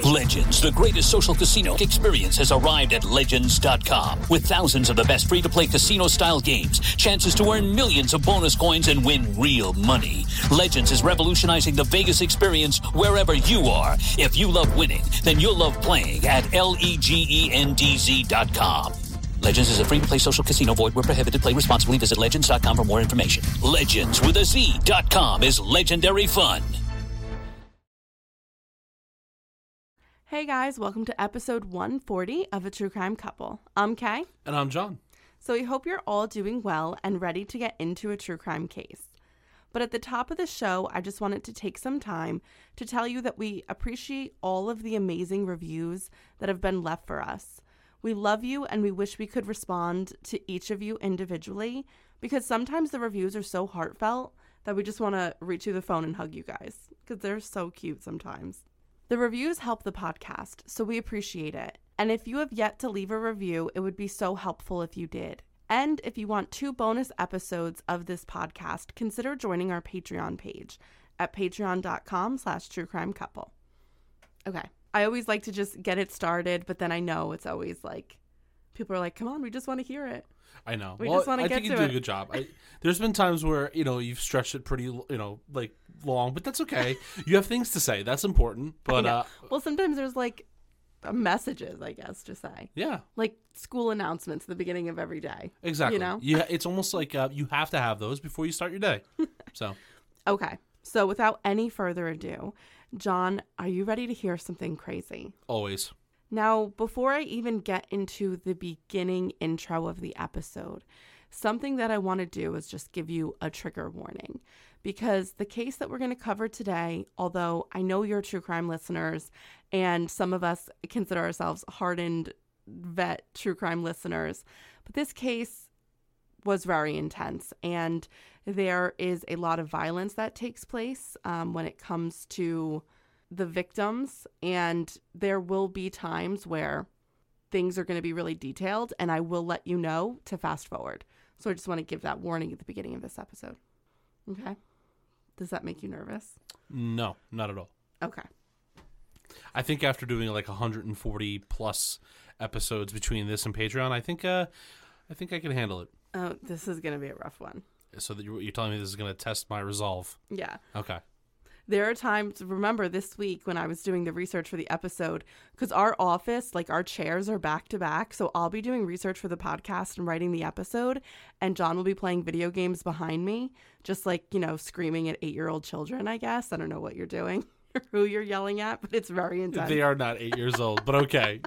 Legends, the greatest social casino experience, has arrived at Legends.com. With thousands of the best free-to-play casino-style games, chances to earn millions of bonus coins and win real money. Legends is revolutionizing the Vegas experience wherever you are. If you love winning, then you'll love playing at LEGENDZ.com. Legends is a free-to-play social casino. Void where prohibited. Play responsibly. Visit Legends.com for more information. Legends with a Z.com is legendary fun. Hey guys, welcome to episode 140 of A True Crime Couple. I'm Kay. And I'm John. So we hope you're all doing well and ready to get into a true crime case. But at the top of the show, I just wanted to take some time to tell you that we appreciate all of the amazing reviews that have been left for us. We love you and we wish we could respond to each of you individually because sometimes the reviews are so heartfelt that we just want to reach through the phone and hug you guys because they're so cute sometimes. The reviews help the podcast, so we appreciate it. And if you have yet to leave a review, it would be so helpful if you did. And if you want 2 bonus episodes of this podcast, consider joining our Patreon page at patreon.com/truecrimecouple. Okay. I always like to just get it started, but then I know it's always like, people are like, come on, we just want to hear it. I know. We just want to get to it. I think you do a good job. There's been times where, you've stretched it pretty, long, but that's okay. You have things to say. That's important. But well, sometimes there's messages, I guess, to say. Yeah. Like school announcements at the beginning of every day. Exactly. Yeah, it's almost like you have to have those before you start your day. So. Okay. So without any further ado, John, are you ready to hear something crazy? Always. Now, before I even get into the beginning intro of the episode, something that I want to do is just give you a trigger warning. Because the case that we're going to cover today, although I know you're true crime listeners, and some of us consider ourselves hardened vet true crime listeners, but this case was very intense, and there is a lot of violence that takes place when it comes to the victims, and there will be times where things are going to be really detailed, and I will let you know to fast forward. So I just want to give that warning at the beginning of this episode. Okay? Does that make you nervous? No, not at all. Okay. I think after doing 140 plus episodes between this and Patreon, I think I can handle it. Oh, this is going to be a rough one. So that you're telling me this is going to test my resolve? Yeah. Okay. There are times, remember this week when I was doing the research for the episode, because our office, our chairs are back to back. So I'll be doing research for the podcast and writing the episode. And John will be playing video games behind me, just screaming at 8-year-old children, I guess. I don't know what you're doing or who you're yelling at, but it's very intense. They are not 8 years old, but okay.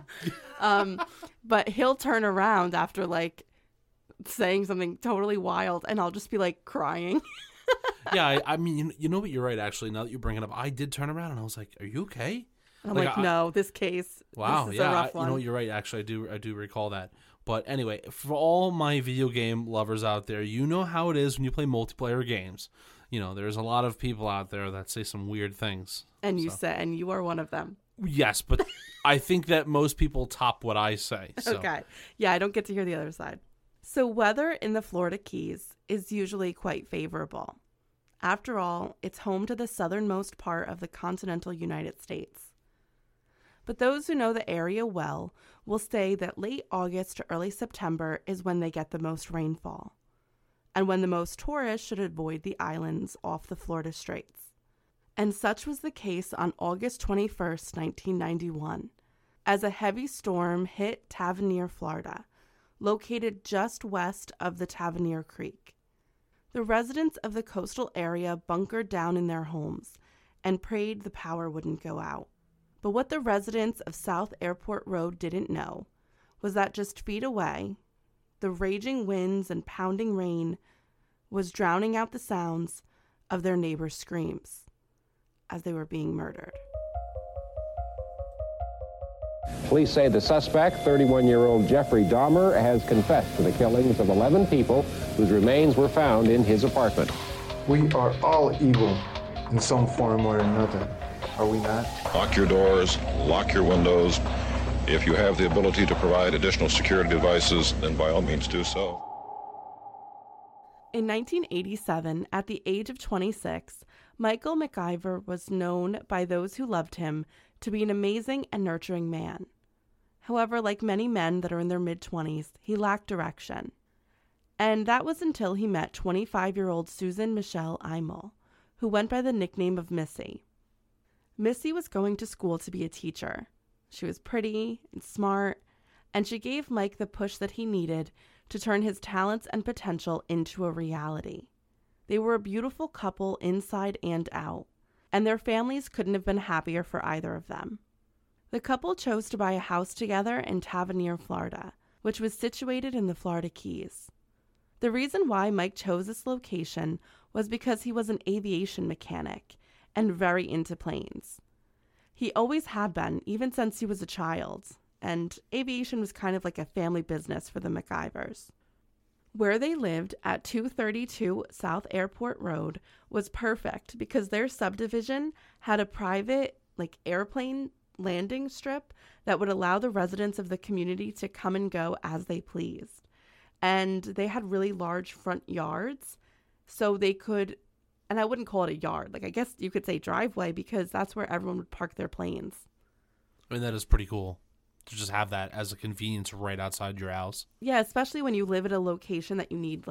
But he'll turn around after saying something totally wild and I'll just be crying. Yeah, I mean, you know what? You're right, actually. Now that you bring it up, I did turn around and I was like, are you okay? I'm no, this case, wow, this is a rough one. You know, you're right, actually. I do recall that. But anyway, for all my video game lovers out there, you know how it is when you play multiplayer games. There's a lot of people out there that say some weird things. And and you are one of them. Yes, but I think that most people top what I say. So. Okay. Yeah, I don't get to hear the other side. So weather in the Florida Keys is usually quite favorable. After all, it's home to the southernmost part of the continental United States. But those who know the area well will say that late August to early September is when they get the most rainfall, and when the most tourists should avoid the islands off the Florida Straits. And such was the case on August 21st, 1991, as a heavy storm hit Tavernier, Florida, located just west of the Tavernier Creek. The residents of the coastal area bunkered down in their homes and prayed the power wouldn't go out. But what the residents of South Airport Road didn't know was that just feet away, the raging winds and pounding rain was drowning out the sounds of their neighbors' screams as they were being murdered. Police say the suspect, 31-year-old Jeffrey Dahmer, has confessed to the killings of 11 people whose remains were found in his apartment. We are all evil in some form or another, are we not? Lock your doors, lock your windows. If you have the ability to provide additional security devices, then by all means do so. In 1987, at the age of 26, Michael MacIver was known by those who loved him to be an amazing and nurturing man. However, like many men that are in their mid-20s, he lacked direction. And that was until he met 25-year-old Susan Michelle Imel, who went by the nickname of Missy. Missy was going to school to be a teacher. She was pretty and smart, and she gave Mike the push that he needed to turn his talents and potential into a reality. They were a beautiful couple inside and out, and their families couldn't have been happier for either of them. The couple chose to buy a house together in Tavernier, Florida, which was situated in the Florida Keys. The reason why Mike chose this location was because he was an aviation mechanic and very into planes. He always had been, even since he was a child, and aviation was kind of like a family business for the MacIvers. Where they lived at 232 South Airport Road was perfect because their subdivision had a private, airplane landing strip that would allow the residents of the community to come and go as they pleased. And they had really large front yards, so they could, and I wouldn't call it a yard, I guess you could say driveway, because that's where everyone would park their planes. I mean, that is pretty cool to just have that as a convenience right outside your house. Yeah, especially when you live at a location that you need,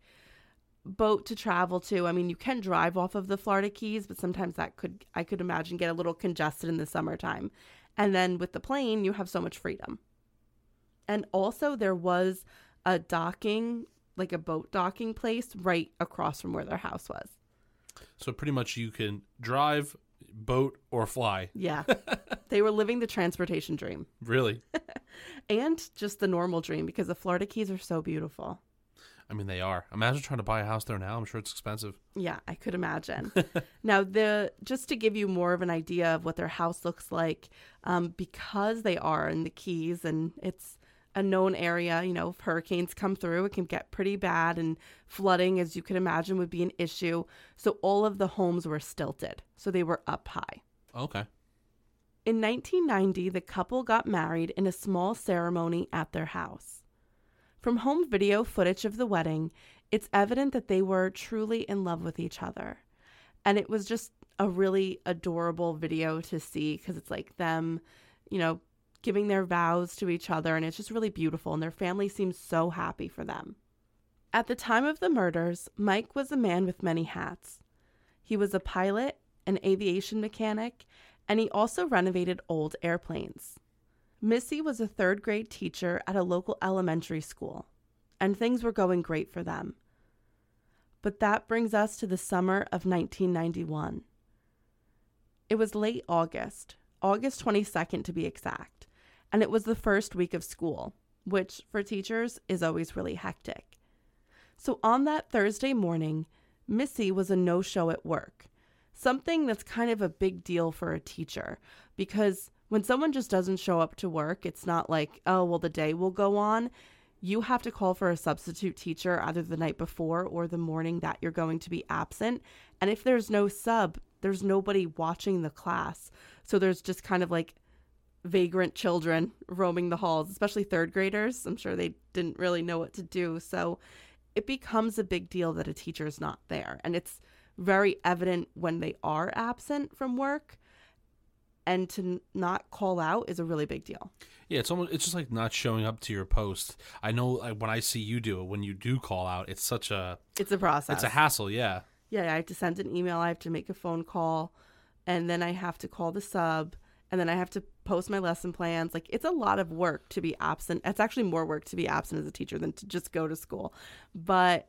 boat to travel to. I mean, you can drive off of the Florida Keys, but sometimes I could imagine, get a little congested in the summertime. And then with the plane, you have so much freedom. And also there was a docking, a boat docking place right across from where their house was. So pretty much you can drive, boat, or fly. Yeah. They were living the transportation dream. Really? And just the normal dream, because the Florida Keys are so beautiful. I mean, they are. Imagine trying to buy a house there now. I'm sure it's expensive. Yeah, I could imagine. Now, just to give you more of an idea of what their house looks like, because they are in the Keys and it's a known area, if hurricanes come through, it can get pretty bad, and flooding, as you can imagine, would be an issue. So all of the homes were stilted, so they were up high. Okay. In 1990, the couple got married in a small ceremony at their house. From home video footage of the wedding, it's evident that they were truly in love with each other. And it was just a really adorable video to see, because it's them, giving their vows to each other, and it's just really beautiful, and their family seems so happy for them. At the time of the murders, Mike was a man with many hats. He was a pilot, an aviation mechanic, and he also renovated old airplanes. Missy was a third-grade teacher at a local elementary school, and things were going great for them. But that brings us to the summer of 1991. It was late August 22nd to be exact, and it was the first week of school, which for teachers is always really hectic. So on that Thursday morning, Missy was a no-show at work, something that's kind of a big deal for a teacher, because when someone just doesn't show up to work, it's not like, oh, well, the day will go on. You have to call for a substitute teacher either the night before or the morning that you're going to be absent. And if there's no sub, there's nobody watching the class. So there's just kind of vagrant children roaming the halls, especially third graders. I'm sure they didn't really know what to do. So it becomes a big deal that a teacher is not there. And it's very evident when they are absent from work. And to not call out is a really big deal. Yeah, it's just like not showing up to your post. I know when I see you do it, when you do call out, it's a process. It's a hassle, yeah. Yeah, I have to send an email, I have to make a phone call, and then I have to call the sub, and then I have to post my lesson plans. It's a lot of work to be absent. It's actually more work to be absent as a teacher than to just go to school. But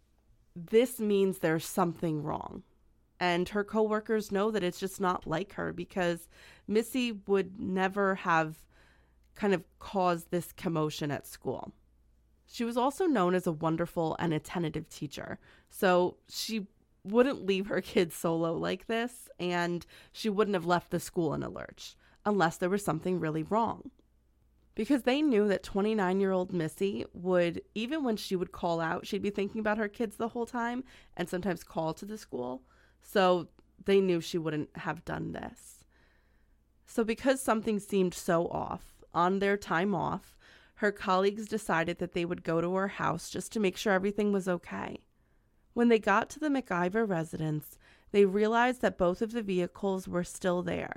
this means there's something wrong. And her coworkers know that it's just not like her, because Missy would never have kind of caused this commotion at school. She was also known as a wonderful and attentive teacher. So she wouldn't leave her kids solo like this, and she wouldn't have left the school in a lurch unless there was something really wrong. Because they knew that 29-year-old Missy would, even when she would call out, she'd be thinking about her kids the whole time and sometimes call to the school. So they knew she wouldn't have done this. So because something seemed so off, on their time off, her colleagues decided that they would go to her house just to make sure everything was okay. When they got to the MacIver residence, they realized that both of the vehicles were still there,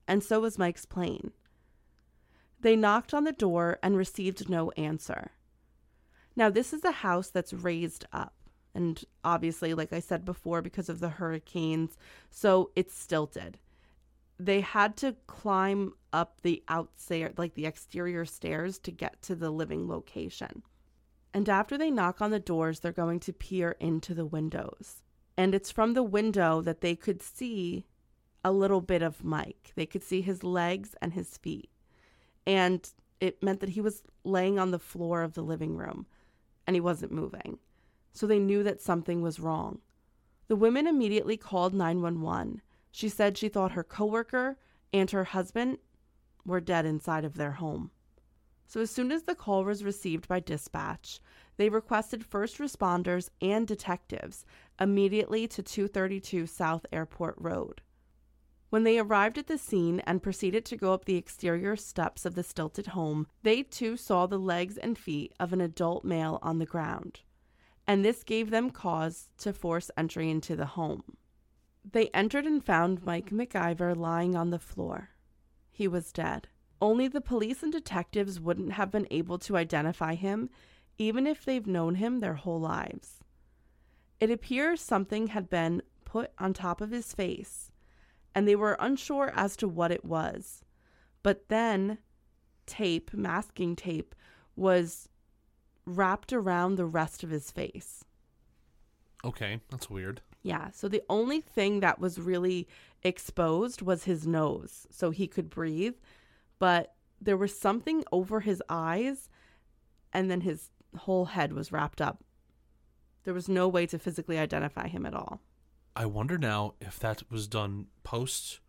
and so was Mike's plane. They knocked on the door and received no answer. Now, this is a house that's raised up, and obviously, like I said before, because of the hurricanes, so it's stilted. They had to climb up the outside, like the exterior stairs, to get to the living location. And after they knock on the doors, they're going to peer into the windows. And it's from the window that they could see a little bit of Mike. They could see his legs and his feet. And it meant that he was laying on the floor of the living room and he wasn't moving. So they knew that something was wrong. The women immediately called 911. She said she thought her coworker and her husband were dead inside of their home. So as soon as the call was received by dispatch, they requested first responders and detectives immediately to 232 South Airport Road. When they arrived at the scene and proceeded to go up the exterior steps of the stilted home, they too saw the legs and feet of an adult male on the ground, and this gave them cause to force entry into the home. They entered and found Mike MacIver lying on the floor. He was dead. Only the police and detectives wouldn't have been able to identify him, even if they've known him their whole lives. It appears something had been put on top of his face, and they were unsure as to what it was. But then masking tape, was wrapped around the rest of his face. Okay, that's weird. Yeah, so the only thing that was really exposed was his nose, so he could breathe. But there was something over his eyes, and then his whole head was wrapped up. There was no way to physically identify him at all. I wonder now if that was done post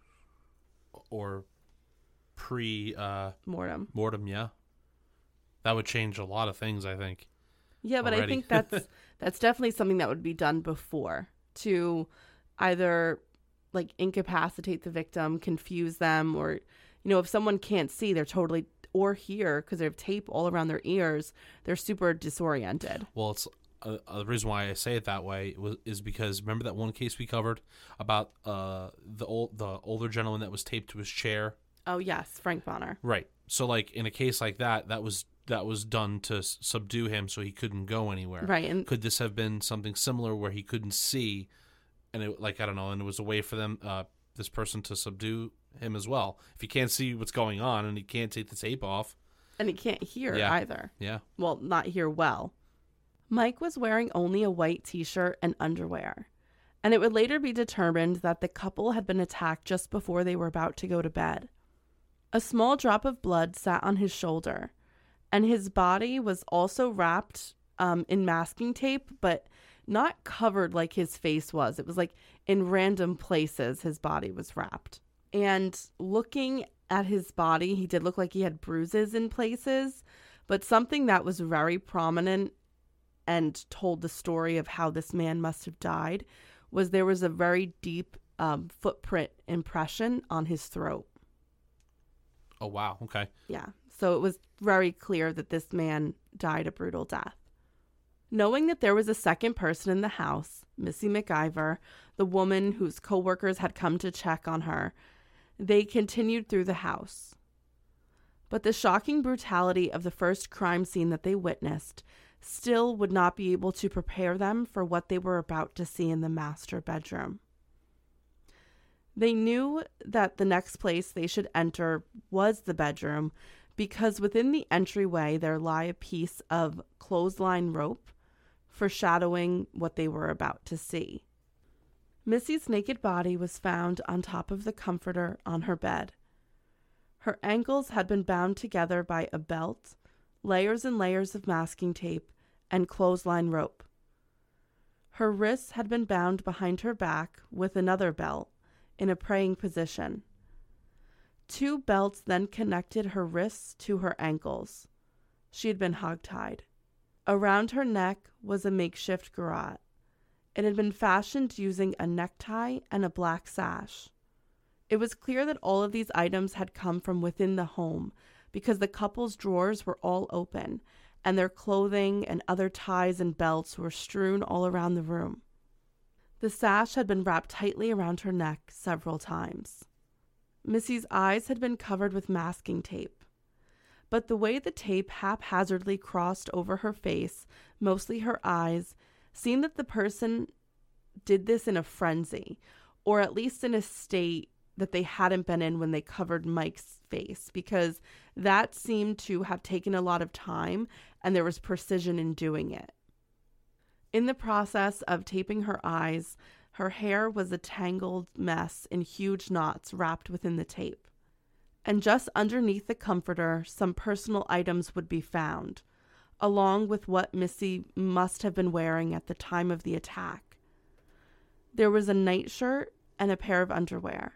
or pre mortem, yeah. That would change a lot of things, I think. Yeah, but already. I think that's definitely something that would be done before to either like incapacitate the victim, confuse them, or if someone can't see, they're totally, or hear because they have tape all around their ears, they're super disoriented. Well, it's the reason why I say it that way is because remember that one case we covered about the older gentleman that was taped to his chair? Oh yes, Frank Bonner. Right. So like in a case like that was done to subdue him so he couldn't go anywhere. Right. And could this have been something similar where he couldn't see, and it, like I don't know, and it was a way for them this person to subdue him as well? If he can't see what's going on and he can't take the tape off, and he can't hear either. Yeah. Well, not hear well. Mike was wearing only a white t-shirt and underwear, and it would later be determined that the couple had been attacked just before they were about to go to bed. A small drop of blood sat on his shoulder, and his body was also wrapped in masking tape, but not covered like his face was. It was like in random places his body was wrapped. And looking at his body, he did look like he had bruises in places, but something that was very prominent and told the story of how this man must have died was there was a very deep footprint impression on his throat. Oh, wow. Okay. Yeah. So it was very clear that this man died a brutal death. Knowing that there was a second person in the house, Missy MacIver, the woman whose coworkers had come to check on her, they continued through the house. But the shocking brutality of the first crime scene that they witnessed still would not be able to prepare them for what they were about to see in the master bedroom. They knew that the next place they should enter was the bedroom because within the entryway there lay a piece of clothesline rope, foreshadowing what they were about to see. Missy's naked body was found on top of the comforter on her bed. Her ankles had been bound together by a belt, layers and layers of masking tape, and clothesline rope. Her wrists had been bound behind her back with another belt in a praying position. 2 belts then connected her wrists to her ankles. She had been hogtied. Around her neck was a makeshift garrote. It had been fashioned using a necktie and a black sash. It was clear that all of these items had come from within the home because the couple's drawers were all open and their clothing and other ties and belts were strewn all around the room. The sash had been wrapped tightly around her neck several times. Missy's eyes had been covered with masking tape, but the way the tape haphazardly crossed over her face, mostly her eyes, seemed that the person did this in a frenzy, or at least in a state that they hadn't been in when they covered Mike's face, because that seemed to have taken a lot of time and there was precision in doing it. In the process of taping her eyes, her hair was a tangled mess in huge knots wrapped within the tape. And just underneath the comforter, some personal items would be found, along with what Missy must have been wearing at the time of the attack. There was a nightshirt and a pair of underwear.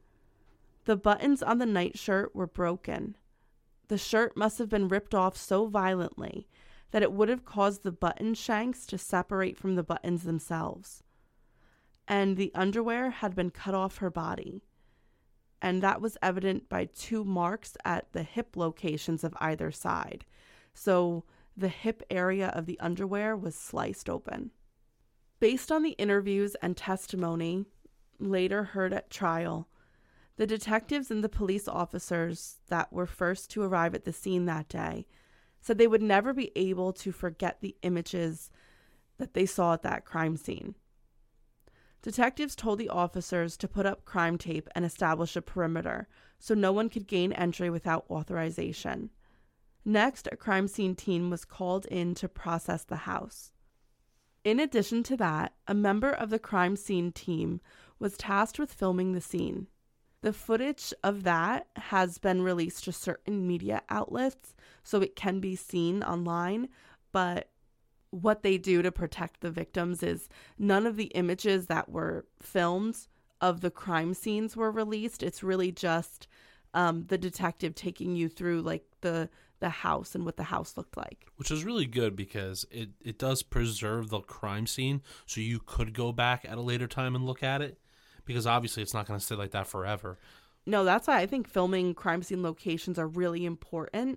The buttons on the nightshirt were broken. The shirt must have been ripped off so violently that it would have caused the button shanks to separate from the buttons themselves. And the underwear had been cut off her body. And that was evident by 2 marks at the hip locations of either side. So the hip area of the underwear was sliced open. Based on the interviews and testimony later heard at trial, the detectives and the police officers that were first to arrive at the scene that day said they would never be able to forget the images that they saw at that crime scene. Detectives told the officers to put up crime tape and establish a perimeter so no one could gain entry without authorization. Next, a crime scene team was called in to process the house. In addition to that, a member of the crime scene team was tasked with filming the scene. The footage of that has been released to certain media outlets, so it can be seen online, but what they do to protect the victims is none of the images that were filmed of the crime scenes were released. It's really just the detective taking you through like the house and what the house looked like. Which is really good because it does preserve the crime scene, so you could go back at a later time and look at it, because obviously it's not going to stay like that forever. No, that's why I think filming crime scene locations are really important.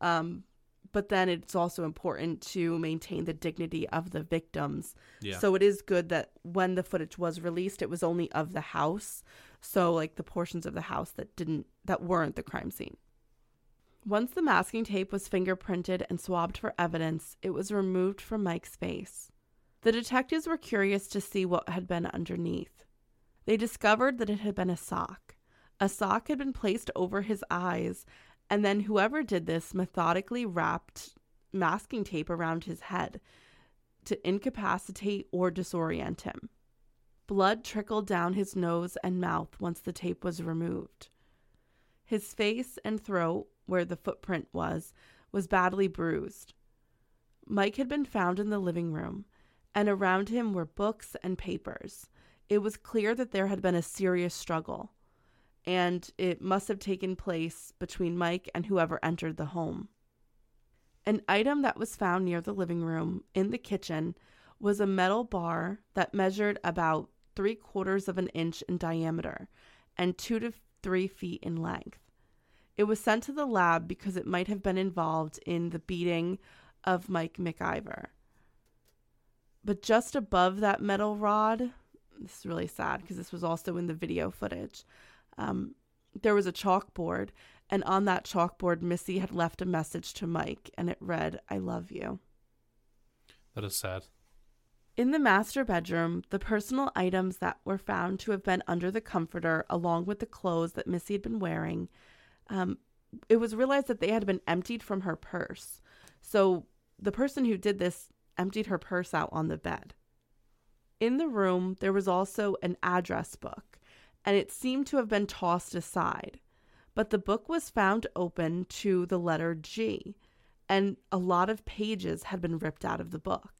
But then it's also important to maintain the dignity of the victims. Yeah. So it is good that when the footage was released, it was only of the house. So like the portions of the house that weren't the crime scene. Once the masking tape was fingerprinted and swabbed for evidence, it was removed from Mike's face. The detectives were curious to see what had been underneath. They discovered that it had been a sock. A sock had been placed over his eyes, and then whoever did this methodically wrapped masking tape around his head to incapacitate or disorient him. Blood trickled down his nose and mouth once the tape was removed. His face and throat, where the footprint was badly bruised. Mike had been found in the living room, and around him were books and papers. It was clear that there had been a serious struggle, and it must have taken place between Mike and whoever entered the home. An item that was found near the living room in the kitchen was a metal bar that measured about 3/4 of an inch in diameter and 2 to 3 feet in length. It was sent to the lab because it might have been involved in the beating of Mike McIver. But just above that metal rod, this is really sad because this was also in the video footage, there was a chalkboard, and on that chalkboard, Missy had left a message to Mike, and it read, "I love you." That is sad. In the master bedroom, the personal items that were found to have been under the comforter, along with the clothes that Missy had been wearing, it was realized that they had been emptied from her purse. So the person who did this emptied her purse out on the bed. In the room, there was also an address book, and it seemed to have been tossed aside. But the book was found open to the letter G, and a lot of pages had been ripped out of the book.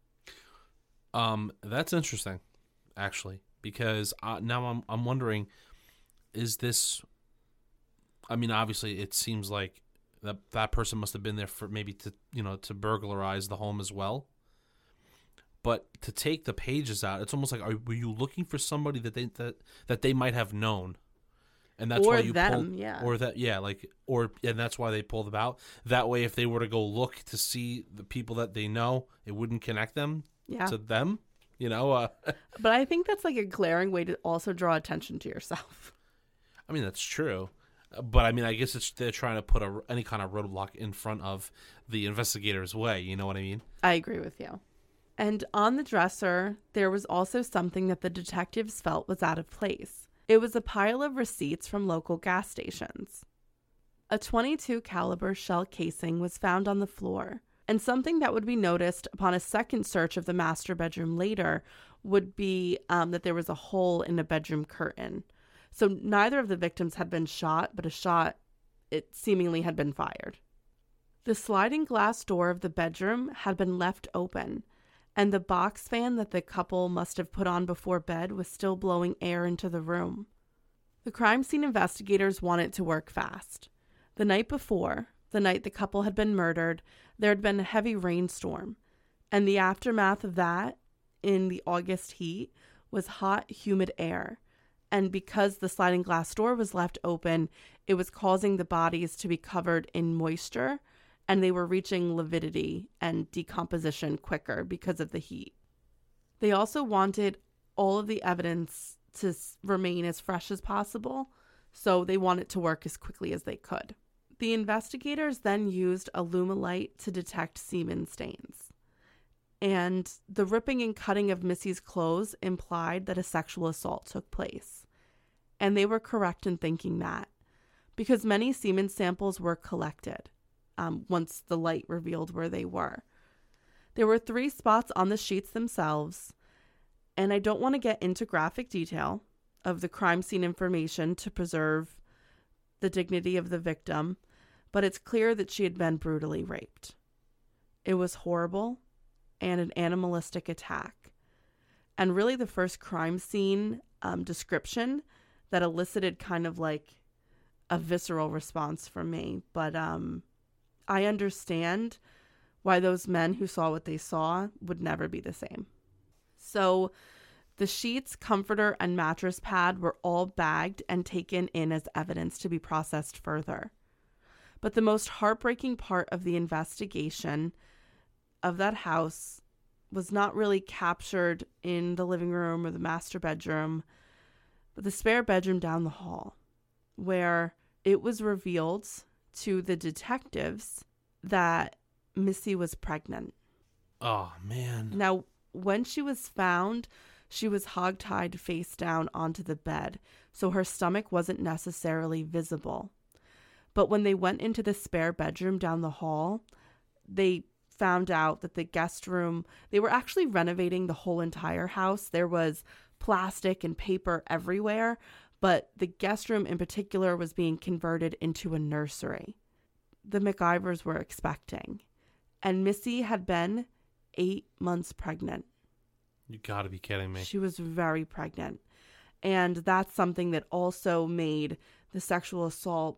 That's interesting, actually, because now I'm wondering, is this? I mean, obviously, it seems like that person must have been there for maybe to burglarize the home as well. But to take the pages out, it's almost like, were you looking for somebody that they might have known, and that's why you pulled, and that's why they pulled them out. That way, if they were to go look to see the people that they know, it wouldn't connect them to them. But I think that's like a glaring way to also draw attention to yourself. I mean, that's true. But I mean, I guess they're trying to put any kind of roadblock in front of the investigator's way. You know what I mean? I agree with you. And on the dresser, there was also something that the detectives felt was out of place. It was a pile of receipts from local gas stations. A .22 caliber shell casing was found on the floor, and something that would be noticed upon a second search of the master bedroom later would be that there was a hole in the bedroom curtain. So neither of the victims had been shot, but a shot, it seemingly had been fired. The sliding glass door of the bedroom had been left open, and the box fan that the couple must have put on before bed was still blowing air into the room. The crime scene investigators wanted to work fast. The night before, the night the couple had been murdered, there had been a heavy rainstorm, and the aftermath of that, in the August heat, was hot, humid air. And because the sliding glass door was left open, it was causing the bodies to be covered in moisture, and they were reaching lividity and decomposition quicker because of the heat. They also wanted all of the evidence to remain as fresh as possible, so they wanted to work as quickly as they could. The investigators then used a Lumilite to detect semen stains. And the ripping and cutting of Missy's clothes implied that a sexual assault took place. And they were correct in thinking that, because many semen samples were collected once the light revealed where they were. There were 3 spots on the sheets themselves, and I don't want to get into graphic detail of the crime scene information to preserve the dignity of the victim, but it's clear that she had been brutally raped. It was horrible and an animalistic attack, and really the first crime scene description that elicited kind of like a visceral response from me. But I understand why those men who saw what they saw would never be the same. So the sheets, comforter, and mattress pad were all bagged and taken in as evidence to be processed further. But the most heartbreaking part of the investigation of that house was not really captured in the living room or the master bedroom, but the spare bedroom down the hall, where it was revealed to the detectives that Missy was pregnant. Oh, man. Now, when she was found, she was hogtied face down onto the bed, so her stomach wasn't necessarily visible. But when they went into the spare bedroom down the hall, they found out that the guest room, they were actually renovating the whole entire house. There was plastic and paper everywhere, but the guest room in particular was being converted into a nursery. The MacIvors were expecting, and Missy had been 8 months pregnant. You gotta be kidding me. She was very pregnant. And that's something that also made the sexual assault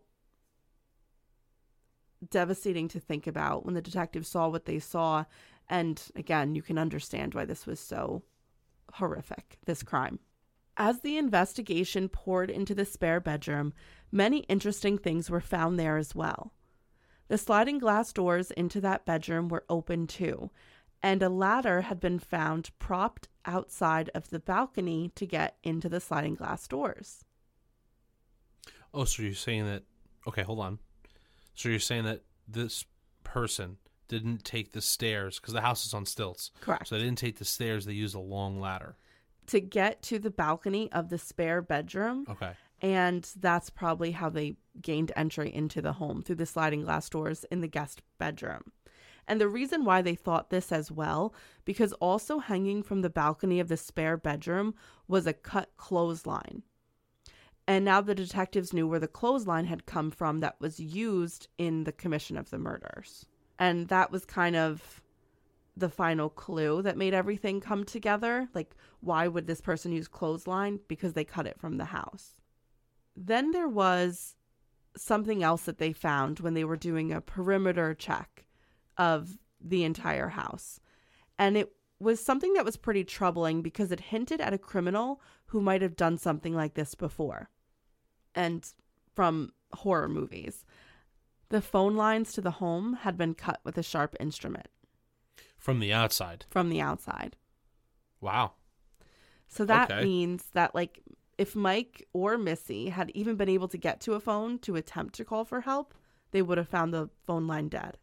devastating to think about when the detectives saw what they saw. And again, you can understand why this was so horrific, this crime. As the investigation poured into the spare bedroom, many interesting things were found there as well. The sliding glass doors into that bedroom were open too, and a ladder had been found propped outside of the balcony to get into the sliding glass doors. Oh, so you're saying that... Okay, hold on. So you're saying that this person didn't take the stairs, because the house is on stilts. Correct. So they didn't take the stairs, they used a long ladder. To get to the balcony of the spare bedroom. Okay. And that's probably how they gained entry into the home, through the sliding glass doors in the guest bedroom. And the reason why they thought this as well, because also hanging from the balcony of the spare bedroom was a cut clothesline. And now the detectives knew where the clothesline had come from that was used in the commission of the murders. And that was kind of the final clue that made everything come together. Like, why would this person use clothesline? Because they cut it from the house. Then there was something else that they found when they were doing a perimeter check of the entire house. And it was something that was pretty troubling because it hinted at a criminal who might have done something like this before. And from horror movies. The phone lines to the home had been cut with a sharp instrument. From the outside? From the outside. Wow. So that means that, like, if Mike or Missy had even been able to get to a phone to attempt to call for help, they would have found the phone line dead.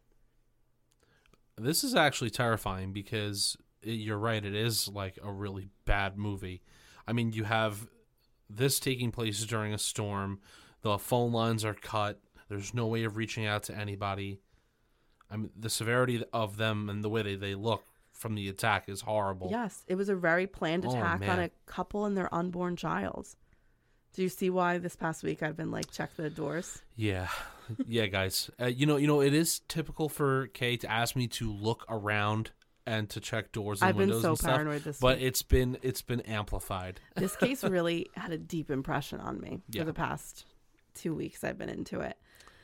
This is actually terrifying because you're right. It is like a really bad movie. I mean, you have this taking place during a storm. The phone lines are cut. There's no way of reaching out to anybody. I mean, the severity of them and the way they look from the attack is horrible. Yes, it was a very planned attack on a couple and their unborn child. Do you see why this past week I've been like, check the doors? Yeah. Yeah, guys. You know, it is typical for Kay to ask me to look around and to check doors and windows and stuff. I've been so paranoid this week. But it's been amplified. This case really had a deep impression on me for the past 2 weeks I've been into it.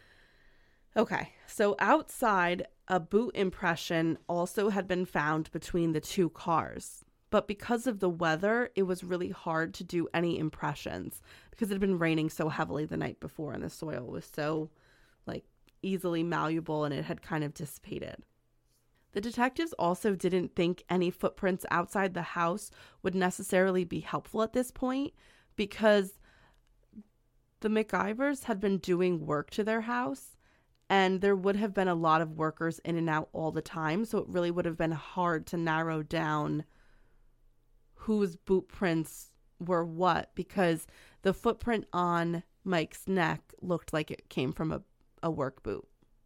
Okay, so outside, a boot impression also had been found between the two cars. But because of the weather, it was really hard to do any impressions because it had been raining so heavily the night before and the soil was so like easily malleable and it had kind of dissipated. The detectives also didn't think any footprints outside the house would necessarily be helpful at this point because the MacIvers had been doing work to their house and there would have been a lot of workers in and out all the time. So it really would have been hard to narrow down whose boot prints were what because the footprint on Mike's neck looked like it came from a work boot.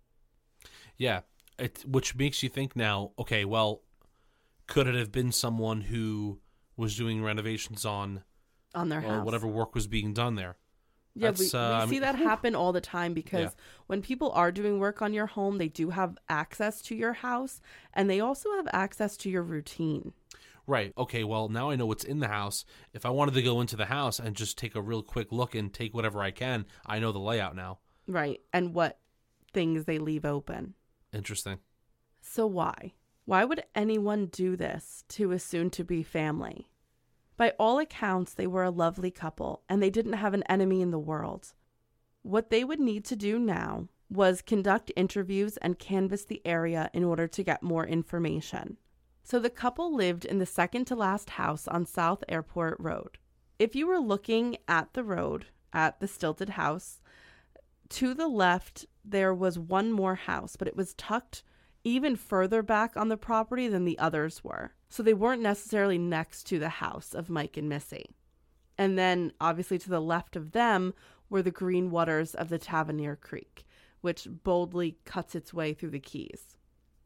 Yeah, which makes you think now, okay, well, could it have been someone who was doing renovations on their house? Whatever work was being done there. Yeah, we see that happen all the time because when people are doing work on your home, they do have access to your house and they also have access to your routine. Right. Okay, well, now I know what's in the house. If I wanted to go into the house and just take a real quick look and take whatever I can, I know the layout now. Right, and what things they leave open. Interesting. So why? Why would anyone do this to a soon-to-be family? By all accounts, they were a lovely couple, and they didn't have an enemy in the world. What they would need to do now was conduct interviews and canvass the area in order to get more information. So the couple lived in the second-to-last house on South Airport Road. If you were looking at the road, at the stilted house, to the left, there was one more house, but it was tucked even further back on the property than the others were. So they weren't necessarily next to the house of Mike and Missy. And then, obviously, to the left of them were the green waters of the Tavernier Creek, which boldly cuts its way through the Keys.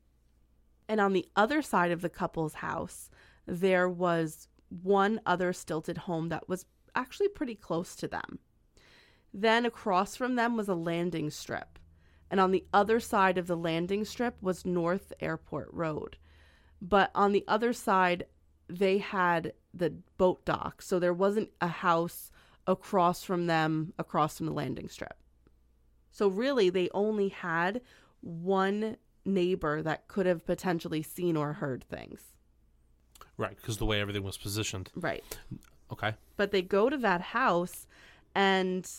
And on the other side of the couple's house, there was one other stilted home that was actually pretty close to them. Then across from them was a landing strip. And on the other side of the landing strip was North Airport Road. But on the other side, they had the boat dock. So there wasn't a house across from them, across from the landing strip. So really, they only had one neighbor that could have potentially seen or heard things. Right, because the way everything was positioned. Right. Okay. But they go to that house, and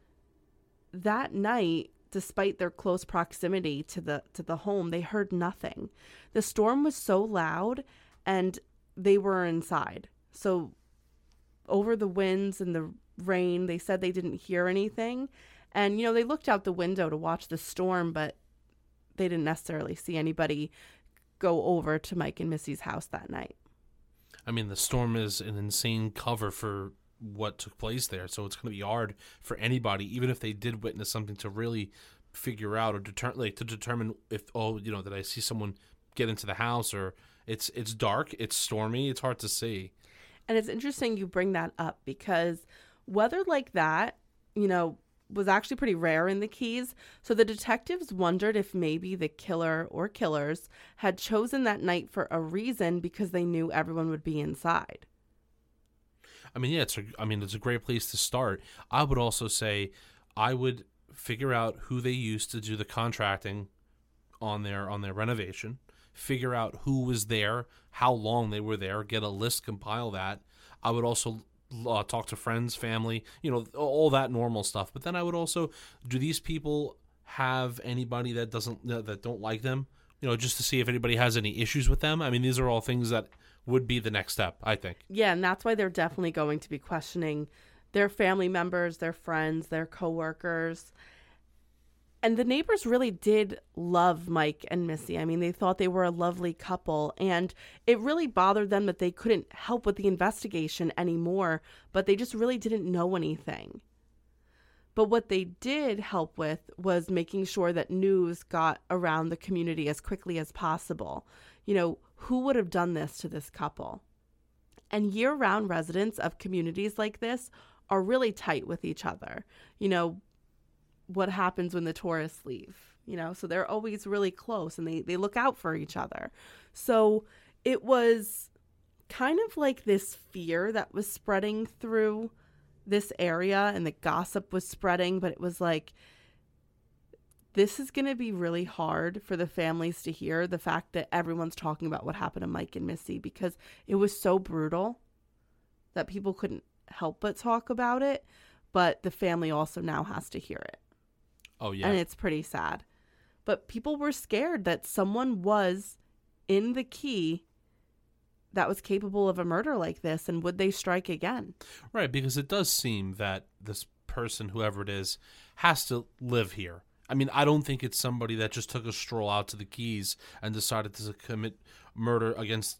that night, despite their close proximity to the home, they heard nothing. The storm was so loud, and they were inside. So over the winds and the rain, they said they didn't hear anything. And, you know, they looked out the window to watch the storm, but they didn't necessarily see anybody go over to Mike and Missy's house that night. I mean, the storm is an insane cover for what took place there, so it's going to be hard for anybody, even if they did witness something, to really figure out or determine if, oh, you know, did I see someone get into the house, or it's dark, it's stormy, it's hard to see. And it's interesting you bring that up because weather like that, you know, was actually pretty rare in the Keys. So the detectives wondered if maybe the killer or killers had chosen that night for a reason because they knew everyone would be inside. I mean, yeah, it's a great place to start. I would also say I would figure out who they used to do the contracting on their renovation, figure out who was there, how long they were there, get a list, compile that. I would also talk to friends, family, you know, all that normal stuff. But then I would also, do these people have anybody that don't like them? You know, just to see if anybody has any issues with them. I mean, these are all things that would be the next step, I think. Yeah, and that's why they're definitely going to be questioning their family members, their friends, their coworkers. And the neighbors really did love Mike and Missy. I mean, they thought they were a lovely couple, and it really bothered them that they couldn't help with the investigation anymore, but they just really didn't know anything. But what they did help with was making sure that news got around the community as quickly as possible. You know, who would have done this to this couple? And year-round residents of communities like this are really tight with each other. You know, what happens when the tourists leave, you know, so they're always really close and they look out for each other. So it was kind of like this fear that was spreading through this area, and the gossip was spreading, but it was like, this is going to be really hard for the families to hear, the fact that everyone's talking about what happened to Mike and Missy, because it was so brutal that people couldn't help but talk about it, but the family also now has to hear it. Oh, yeah. And it's pretty sad. But people were scared that someone was in the key that was capable of a murder like this, and would they strike again? Right, because it does seem that this person, whoever it is, has to live here. I mean, I don't think it's somebody that just took a stroll out to the Keys and decided to commit murder against,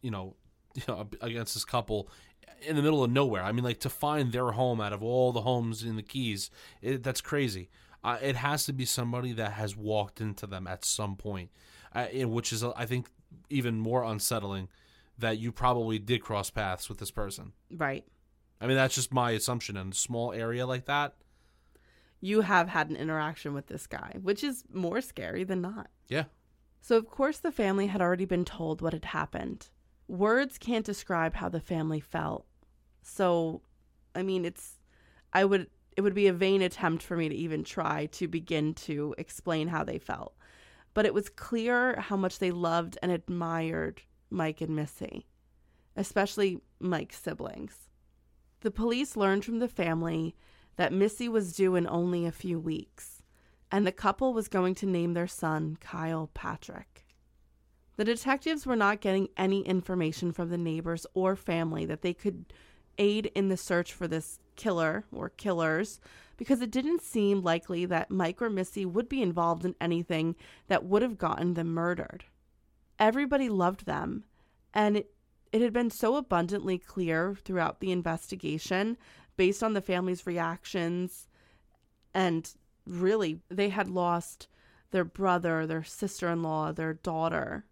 against this couple in the middle of nowhere. I mean, like, to find their home out of all the homes in the Keys, that's crazy. It has to be somebody that has walked into them at some point, which is, I think, even more unsettling, that you probably did cross paths with this person. Right. I mean, that's just my assumption. In a small area like that, you have had an interaction with this guy, which is more scary than not. Yeah. So, of course, the family had already been told what had happened. Words can't describe how the family felt. So, I mean, it would be a vain attempt for me to even try to begin to explain how they felt. But it was clear how much they loved and admired Mike and Missy, especially Mike's siblings. The police learned from the family that Missy was due in only a few weeks, and the couple was going to name their son Kyle Patrick. The detectives were not getting any information from the neighbors or family that they could aid in the search for this killer or killers, because it didn't seem likely that Mike or Missy would be involved in anything that would have gotten them murdered. Everybody loved them, and it had been so abundantly clear throughout the investigation, based on the family's reactions, and really, they had lost their brother, their sister-in-law, their daughter,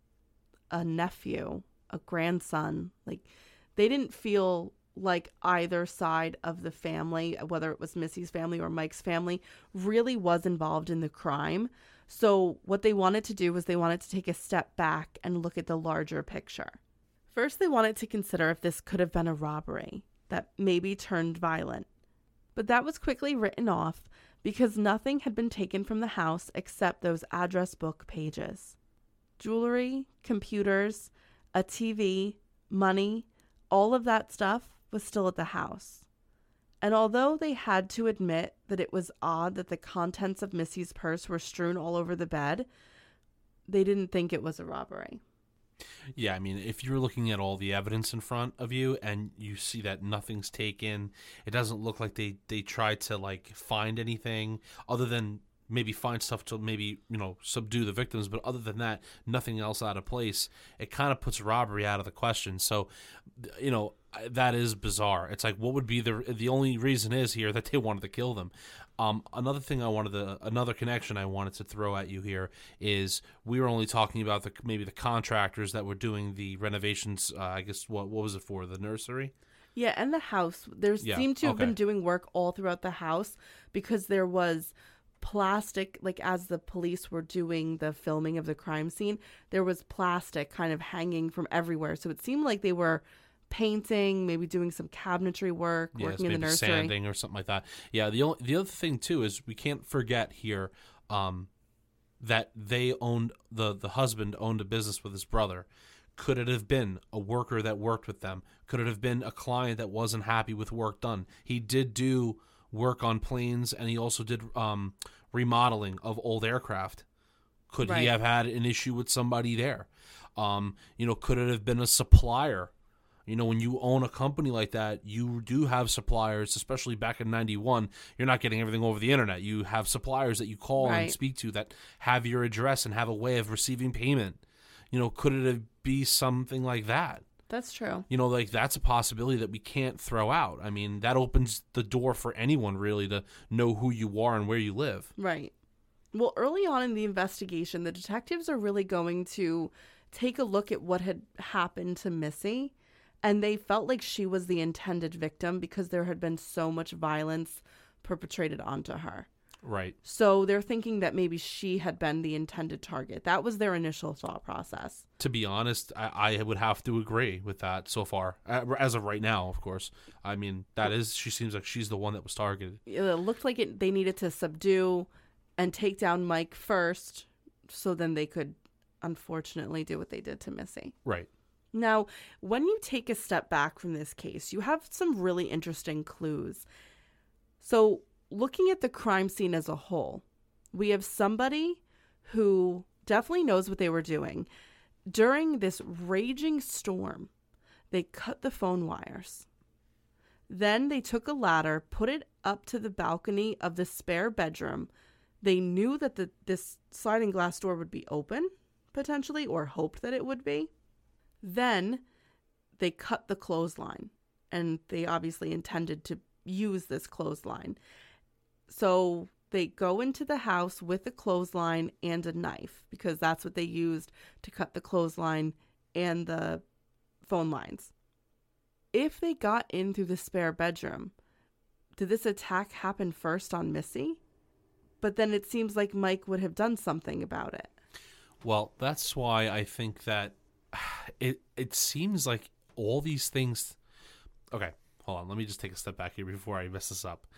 a nephew, a grandson. Like, they didn't feel like either side of the family, whether it was Missy's family or Mike's family, really was involved in the crime. So what they wanted to do was they wanted to take a step back and look at the larger picture. First, they wanted to consider if this could have been a robbery that maybe turned violent. But that was quickly written off because nothing had been taken from the house except those address book pages. Jewelry, computers, a TV, money, all of that stuff was still at the house. And although they had to admit that it was odd that the contents of Missy's purse were strewn all over the bed, they didn't think it was a robbery. Yeah, I mean, if you're looking at all the evidence in front of you and you see that nothing's taken, it doesn't look like they tried to, like, find anything other than maybe find stuff to maybe, subdue the victims. But other than that, nothing else out of place. It kind of puts robbery out of the question. So, that is bizarre. It's like, what would be the only reason is here that they wanted to kill them? Another connection I wanted to throw at you here is we were only talking about maybe the contractors that were doing the renovations. I guess what was it for, the nursery? Yeah, and the house. Seemed to have been doing work all throughout the house because there was plastic, like as the police were doing the filming of the crime scene, there was plastic kind of hanging from everywhere. So it seemed like they were painting, maybe doing some cabinetry work, working in the nursery, sanding or something like that. Yeah, the other thing too is we can't forget here that they owned the husband owned a business with his brother. Could it have been a worker that worked with them? Could it have been a client that wasn't happy with work done? He did do work on planes, and he also did remodeling of old aircraft. Could he have had an issue with somebody there? Could it have been a supplier? When you own a company like that, you do have suppliers, especially back in 91. You're not getting everything over the internet. You have suppliers that you call and speak to that have your address and have a way of receiving payment. Could it be something like that? That's true. That's a possibility that we can't throw out. I mean, that opens the door for anyone really to know who you are and where you live. Right. Well, early on in the investigation, the detectives are really going to take a look at what had happened to Missy, and they felt like she was the intended victim because there had been so much violence perpetrated onto her. Right. So they're thinking that maybe she had been the intended target. That was their initial thought process. To be honest, I would have to agree with that so far. As of right now, of course. I mean, she seems like she's the one that was targeted. It looked like they needed to subdue and take down Mike first, so then they could, unfortunately, do what they did to Missy. Right. Now, when you take a step back from this case, you have some really interesting clues. So, looking at the crime scene as a whole, we have somebody who definitely knows what they were doing. During this raging storm, they cut the phone wires. Then they took a ladder, put it up to the balcony of the spare bedroom. They knew that this sliding glass door would be open, potentially, or hoped that it would be. Then they cut the clothesline, and they obviously intended to use this clothesline. So they go into the house with a clothesline and a knife, because that's what they used to cut the clothesline and the phone lines. If they got in through the spare bedroom, did this attack happen first on Missy? But then it seems like Mike would have done something about it. Well, that's why I think that it seems like all these things... Okay, hold on. Let me just take a step back here before I mess this up.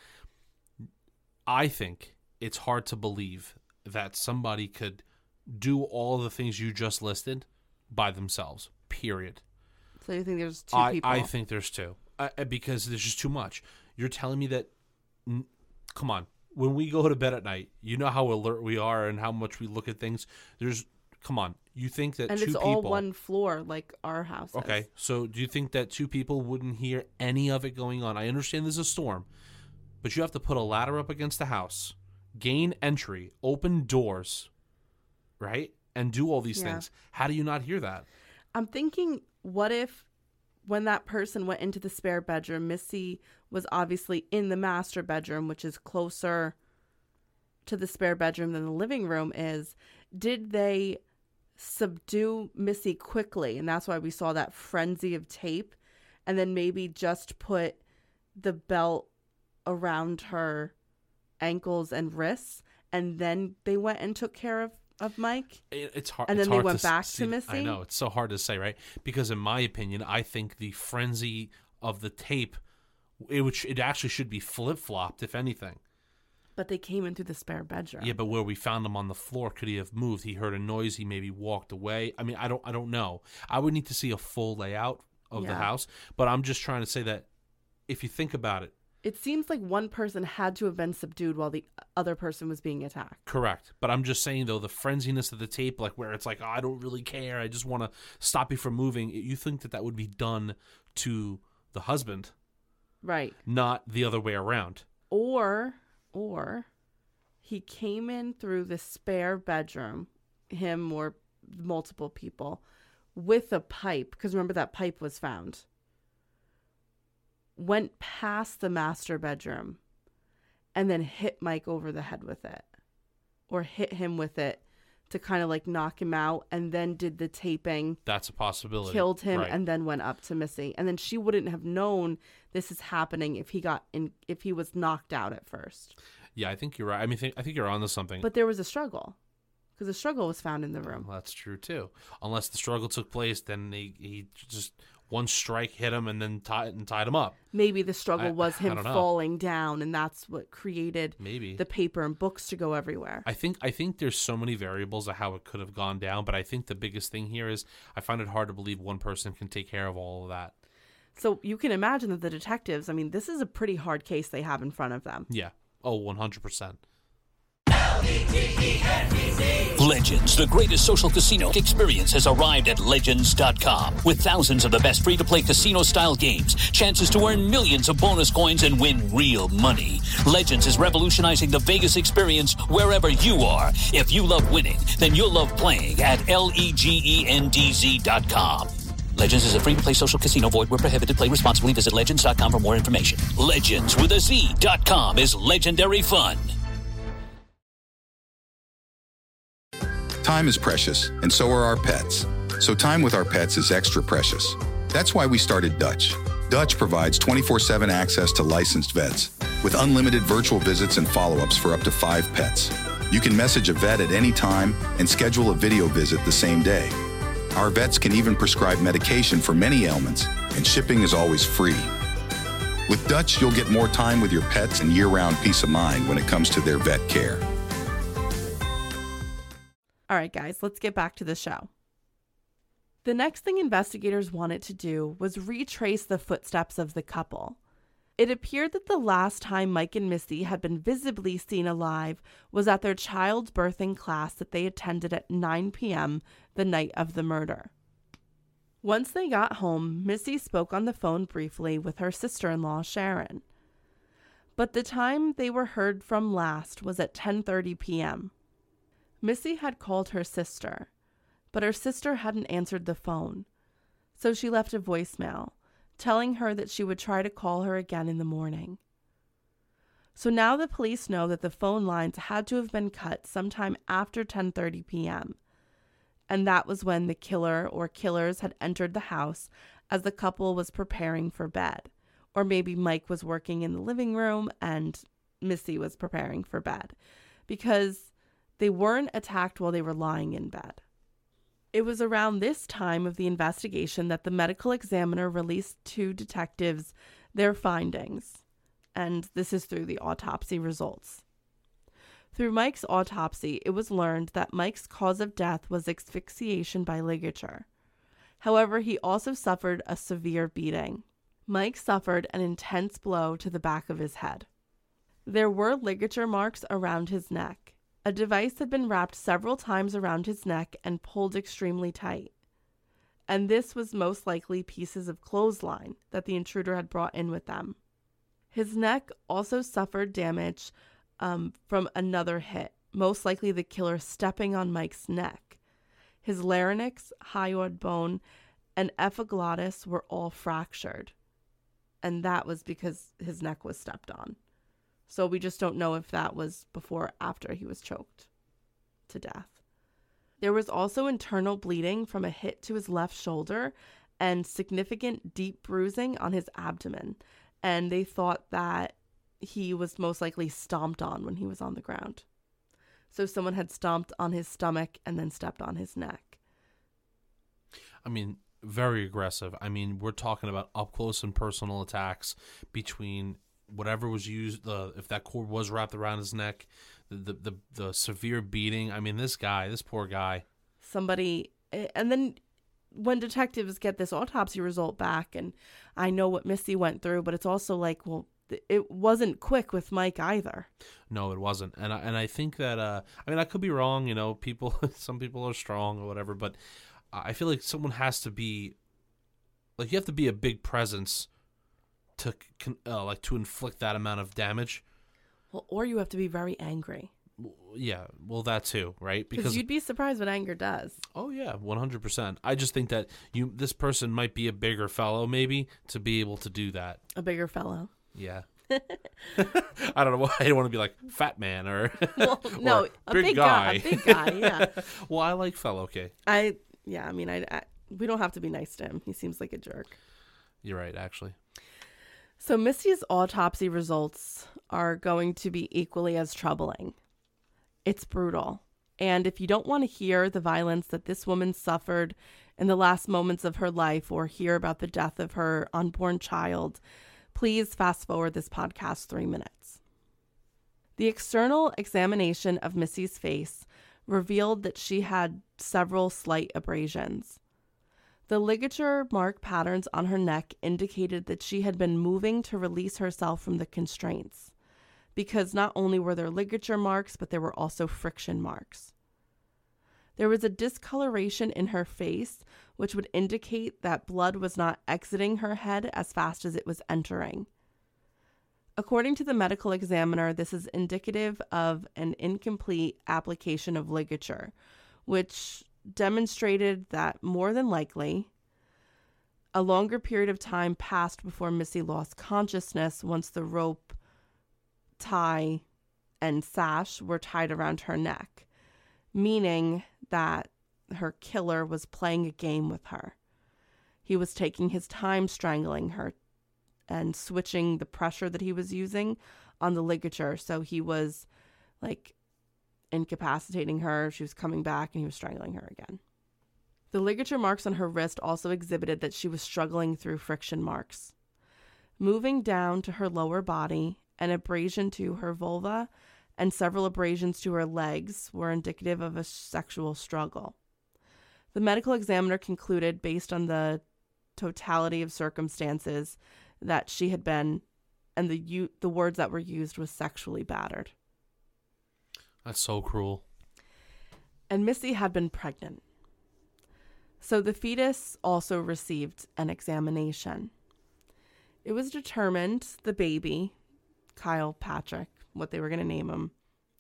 I think it's hard to believe that somebody could do all the things you just listed by themselves, period. So you think there's two people? I think there's two. Because there's just too much. You're telling me that... Come on. When we go to bed at night, you know how alert we are and how much we look at things. Come on. You think that and two people... And it's all one floor like our house is. Okay. So do you think that two people wouldn't hear any of it going on? I understand there's a storm, but you have to put a ladder up against the house, gain entry, open doors, right? And do all these things. How do you not hear that? I'm thinking, what if when that person went into the spare bedroom, Missy was obviously in the master bedroom, which is closer to the spare bedroom than the living room is. Did they subdue Missy quickly? And that's why we saw that frenzy of tape. And then maybe just put the belt around her ankles and wrists. And then they went and took care of Mike? It's hard. And then they went back to Missy? I know. It's so hard to say, right? Because in my opinion, I think the frenzy of the tape, it actually should be flip-flopped, if anything. But they came into the spare bedroom. Yeah, but where we found him on the floor, could he have moved? He heard a noise. He maybe walked away. I mean, I don't know. I would need to see a full layout of the house. But I'm just trying to say that if you think about it, it seems like one person had to have been subdued while the other person was being attacked. Correct. But I'm just saying, though, the frenziness of the tape, like where it's like, oh, I don't really care. I just want to stop you from moving. You think that would be done to the husband. Right. Not the other way around. Or he came in through the spare bedroom, him or multiple people, with a pipe. Because remember, that pipe was found. Went past the master bedroom and then hit Mike over the head with it, or hit him with it to kind of like knock him out, and then did the taping. That's a possibility. Killed him, right. And then went up to Missy. And then she wouldn't have known this is happening if he was knocked out at first. Yeah, I think you're right. I mean, I think you're onto something. But there was a struggle, because a struggle was found in the room. Well, that's true too. Unless the struggle took place, then he just one strike hit him and then tied him up. Maybe the struggle was him falling down, and that's what created the paper and books to go everywhere. I think there's so many variables of how it could have gone down, but I think the biggest thing here is I find it hard to believe one person can take care of all of that. So you can imagine that the detectives, I mean, this is a pretty hard case they have in front of them. Yeah. Oh, 100%. Legends, the greatest social casino experience, has arrived at Legends.com. With thousands of the best free-to-play casino-style games, chances to earn millions of bonus coins and win real money. Legends is revolutionizing the Vegas experience wherever you are. If you love winning, then you'll love playing at LEGENDZ.com. Legends is a free-to-play social casino. Void where prohibited. Play responsibly. Visit Legends.com for more information. Legends with a Z.com is legendary fun. Time is precious, and so are our pets. So time with our pets is extra precious. That's why we started Dutch. Dutch provides 24/7 access to licensed vets with unlimited virtual visits and follow-ups for up to 5 pets. You can message a vet at any time and schedule a video visit the same day. Our vets can even prescribe medication for many ailments, and shipping is always free. With Dutch, you'll get more time with your pets and year-round peace of mind when it comes to their vet care. All right, guys, let's get back to the show. The next thing investigators wanted to do was retrace the footsteps of the couple. It appeared that the last time Mike and Missy had been visibly seen alive was at their child's birthing class that they attended at 9 p.m. the night of the murder. Once they got home, Missy spoke on the phone briefly with her sister-in-law, Sharon. But the time they were heard from last was at 10:30 p.m. Missy had called her sister, but her sister hadn't answered the phone, so she left a voicemail telling her that she would try to call her again in the morning. So now the police know that the phone lines had to have been cut sometime after 10:30 p.m., and that was when the killer or killers had entered the house as the couple was preparing for bed, or maybe Mike was working in the living room and Missy was preparing for bed, because they weren't attacked while they were lying in bed. It was around this time of the investigation that the medical examiner released to detectives their findings, and this is through the autopsy results. Through Mike's autopsy, it was learned that Mike's cause of death was asphyxiation by ligature. However, he also suffered a severe beating. Mike suffered an intense blow to the back of his head. There were ligature marks around his neck. A device had been wrapped several times around his neck and pulled extremely tight. And this was most likely pieces of clothesline that the intruder had brought in with them. His neck also suffered damage from another hit, most likely the killer stepping on Mike's neck. His larynx, hyoid bone, and epiglottis were all fractured. And that was because his neck was stepped on. So we just don't know if that was before or after he was choked to death. There was also internal bleeding from a hit to his left shoulder and significant deep bruising on his abdomen. And they thought that he was most likely stomped on when he was on the ground. So someone had stomped on his stomach and then stepped on his neck. I mean, very aggressive. I mean, we're talking about up close and personal attacks between whatever was used, if that cord was wrapped around his neck, the severe beating. I mean, this poor guy. Somebody, and then when detectives get this autopsy result back, and I know what Missy went through, but it's also like, well, it wasn't quick with Mike either. No, it wasn't. And I think that, I mean, I could be wrong, you know, some people are strong or whatever, but I feel like someone has to be, like, you have to be a big presence to inflict that amount of damage. Well, or you have to be very angry. Yeah, well, that too, right? Because you'd be surprised what anger does. Oh yeah, 100%. I just think that this person might be a bigger fellow, maybe, to be able to do that. A bigger fellow. Yeah. I don't know why I don't want to be like fat man or well, no, or a big guy. A big guy, yeah. Well, I like fellow. Okay. I mean, we don't have to be nice to him. He seems like a jerk. You're right, actually. So Missy's autopsy results are going to be equally as troubling. It's brutal. And if you don't want to hear the violence that this woman suffered in the last moments of her life or hear about the death of her unborn child, please fast forward this podcast 3 minutes. The external examination of Missy's face revealed that she had several slight abrasions. The ligature mark patterns on her neck indicated that she had been moving to release herself from the constraints, because not only were there ligature marks, but there were also friction marks. There was a discoloration in her face, which would indicate that blood was not exiting her head as fast as it was entering. According to the medical examiner, this is indicative of an incomplete application of ligature, which demonstrated that more than likely, a longer period of time passed before Missy lost consciousness once the rope, tie, and sash were tied around her neck, meaning that her killer was playing a game with her. He was taking his time strangling her and switching the pressure that he was using on the ligature. So he was like incapacitating her. She was coming back and he was strangling her again. The ligature marks on her wrist also exhibited that she was struggling through friction marks. Moving down to her lower body, an abrasion to her vulva and several abrasions to her legs were indicative of a sexual struggle. The medical examiner concluded, based on the totality of circumstances, that she had been, and the words that were used, was sexually battered. That's so cruel. And Missy had been pregnant. So the fetus also received an examination. It was determined the baby, Kyle Patrick, what they were going to name him,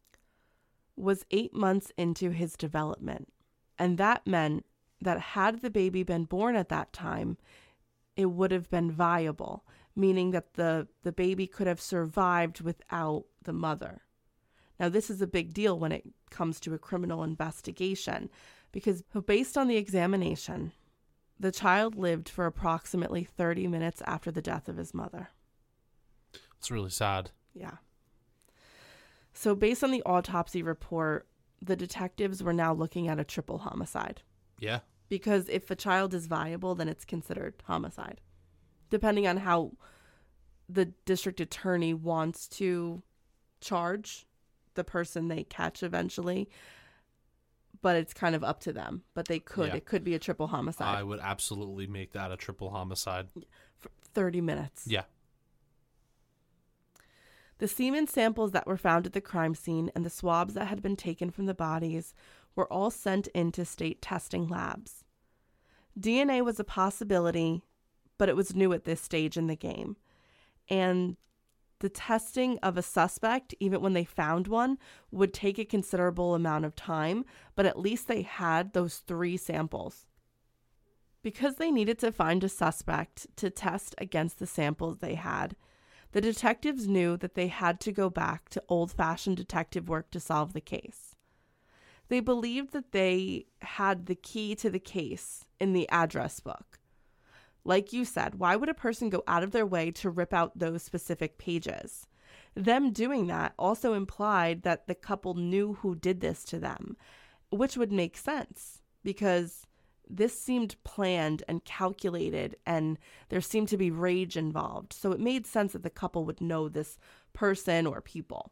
was 8 months into his development. And that meant that had the baby been born at that time, it would have been viable, meaning that the baby could have survived without the mother. Now, this is a big deal when it comes to a criminal investigation, because based on the examination, the child lived for approximately 30 minutes after the death of his mother. It's really sad. Yeah. So based on the autopsy report, the detectives were now looking at a triple homicide. Yeah. Because if a child is viable, then it's considered homicide, depending on how the district attorney wants to charge the person they catch eventually. But it's kind of up to them. But they could. Yeah. It could be a triple homicide. I would absolutely make that a triple homicide. For 30 minutes. Yeah. The semen samples that were found at the crime scene and the swabs that had been taken from the bodies were all sent into state testing labs. DNA was a possibility, but it was new at this stage in the game. And the testing of a suspect, even when they found one, would take a considerable amount of time, but at least they had those 3 samples. Because they needed to find a suspect to test against the samples they had, the detectives knew that they had to go back to old-fashioned detective work to solve the case. They believed that they had the key to the case in the address book. Like you said, why would a person go out of their way to rip out those specific pages? Them doing that also implied that the couple knew who did this to them, which would make sense because this seemed planned and calculated and there seemed to be rage involved. So it made sense that the couple would know this person or people.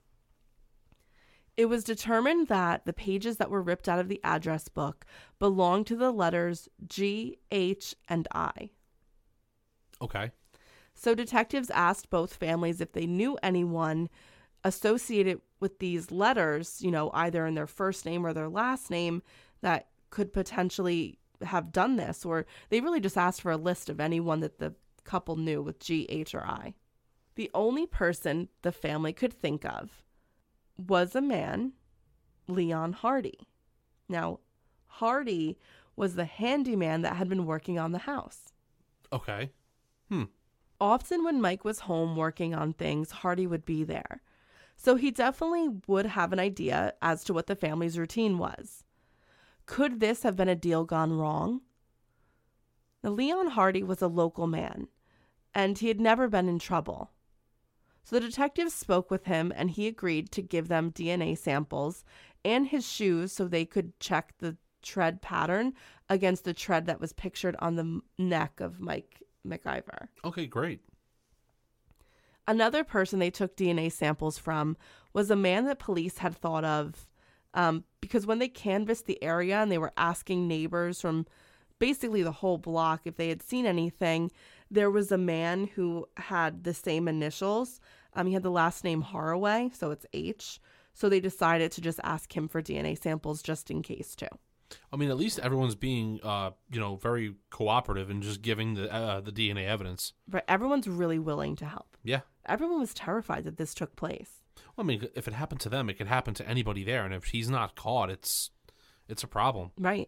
It was determined that the pages that were ripped out of the address book belonged to the letters G, H, and I. Okay. So detectives asked both families if they knew anyone associated with these letters, either in their first name or their last name, that could potentially have done this, or they really just asked for a list of anyone that the couple knew with G, H, or I. The only person the family could think of was a man, Leon Hardy. Now, Hardy was the handyman that had been working on the house. Okay. Often when Mike was home working on things, Hardy would be there. So he definitely would have an idea as to what the family's routine was. Could this have been a deal gone wrong? Now, Leon Hardy was a local man, and he had never been in trouble. So the detectives spoke with him, and he agreed to give them DNA samples and his shoes so they could check the tread pattern against the tread that was pictured on the neck of Mike MacIver. Okay, great. Another person they took DNA samples from was a man that police had thought of because when they canvassed the area and they were asking neighbors from basically the whole block if they had seen anything, there was a man who had the same initials. He had the last name Haraway, so it's H. So they decided to just ask him for DNA samples just in case, too. I mean, at least everyone's being, very cooperative and just giving the DNA evidence. But everyone's really willing to help. Yeah. Everyone was terrified that this took place. Well, I mean, if it happened to them, it could happen to anybody there. And if he's not caught, it's a problem. Right.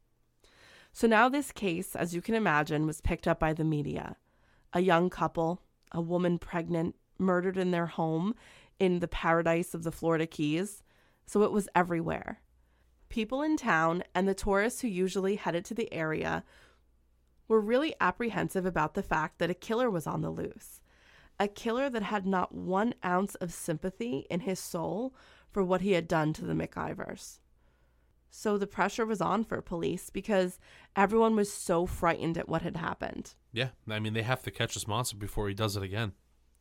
So now this case, as you can imagine, was picked up by the media. A young couple, a woman pregnant, murdered in their home in the paradise of the Florida Keys. So it was everywhere. People in town and the tourists who usually headed to the area were really apprehensive about the fact that a killer was on the loose. A killer that had not 1 ounce of sympathy in his soul for what he had done to the McIvers. So the pressure was on for police because everyone was so frightened at what had happened. Yeah, I mean, they have to catch this monster before he does it again.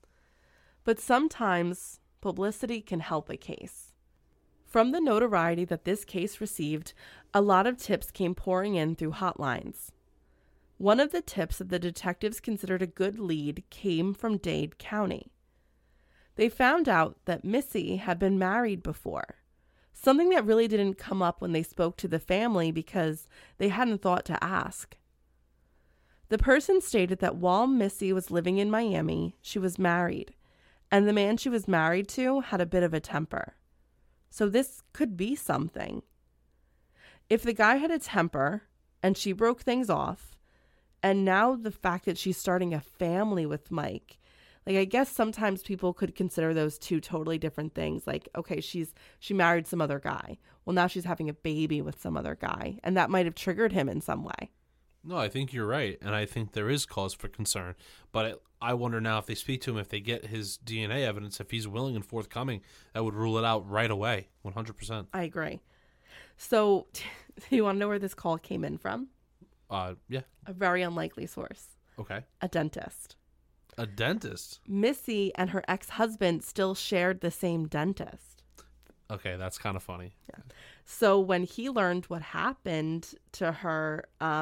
But sometimes publicity can help a case. From the notoriety that this case received, a lot of tips came pouring in through hotlines. One of the tips that the detectives considered a good lead came from Dade County. They found out that Missy had been married before, something that really didn't come up when they spoke to the family because they hadn't thought to ask. The person stated that while Missy was living in Miami, she was married, and the man she was married to had a bit of a temper. So this could be something. If the guy had a temper and she broke things off, and now the fact that she's starting a family with Mike, like, I guess sometimes people could consider those two totally different things. Like, okay, she married some other guy. Well, now she's having a baby with some other guy, and that might have triggered him in some way. No, I think you're right, and I think there is cause for concern. But I wonder now if they speak to him, if they get his DNA evidence, if he's willing and forthcoming, that would rule it out right away, 100%. I agree. So, do you want to know where this call came in from? Yeah. A very unlikely source. Okay. A dentist. A dentist? Missy and her ex-husband still shared the same dentist. Okay, that's kind of funny. Yeah. So when he learned what happened to her,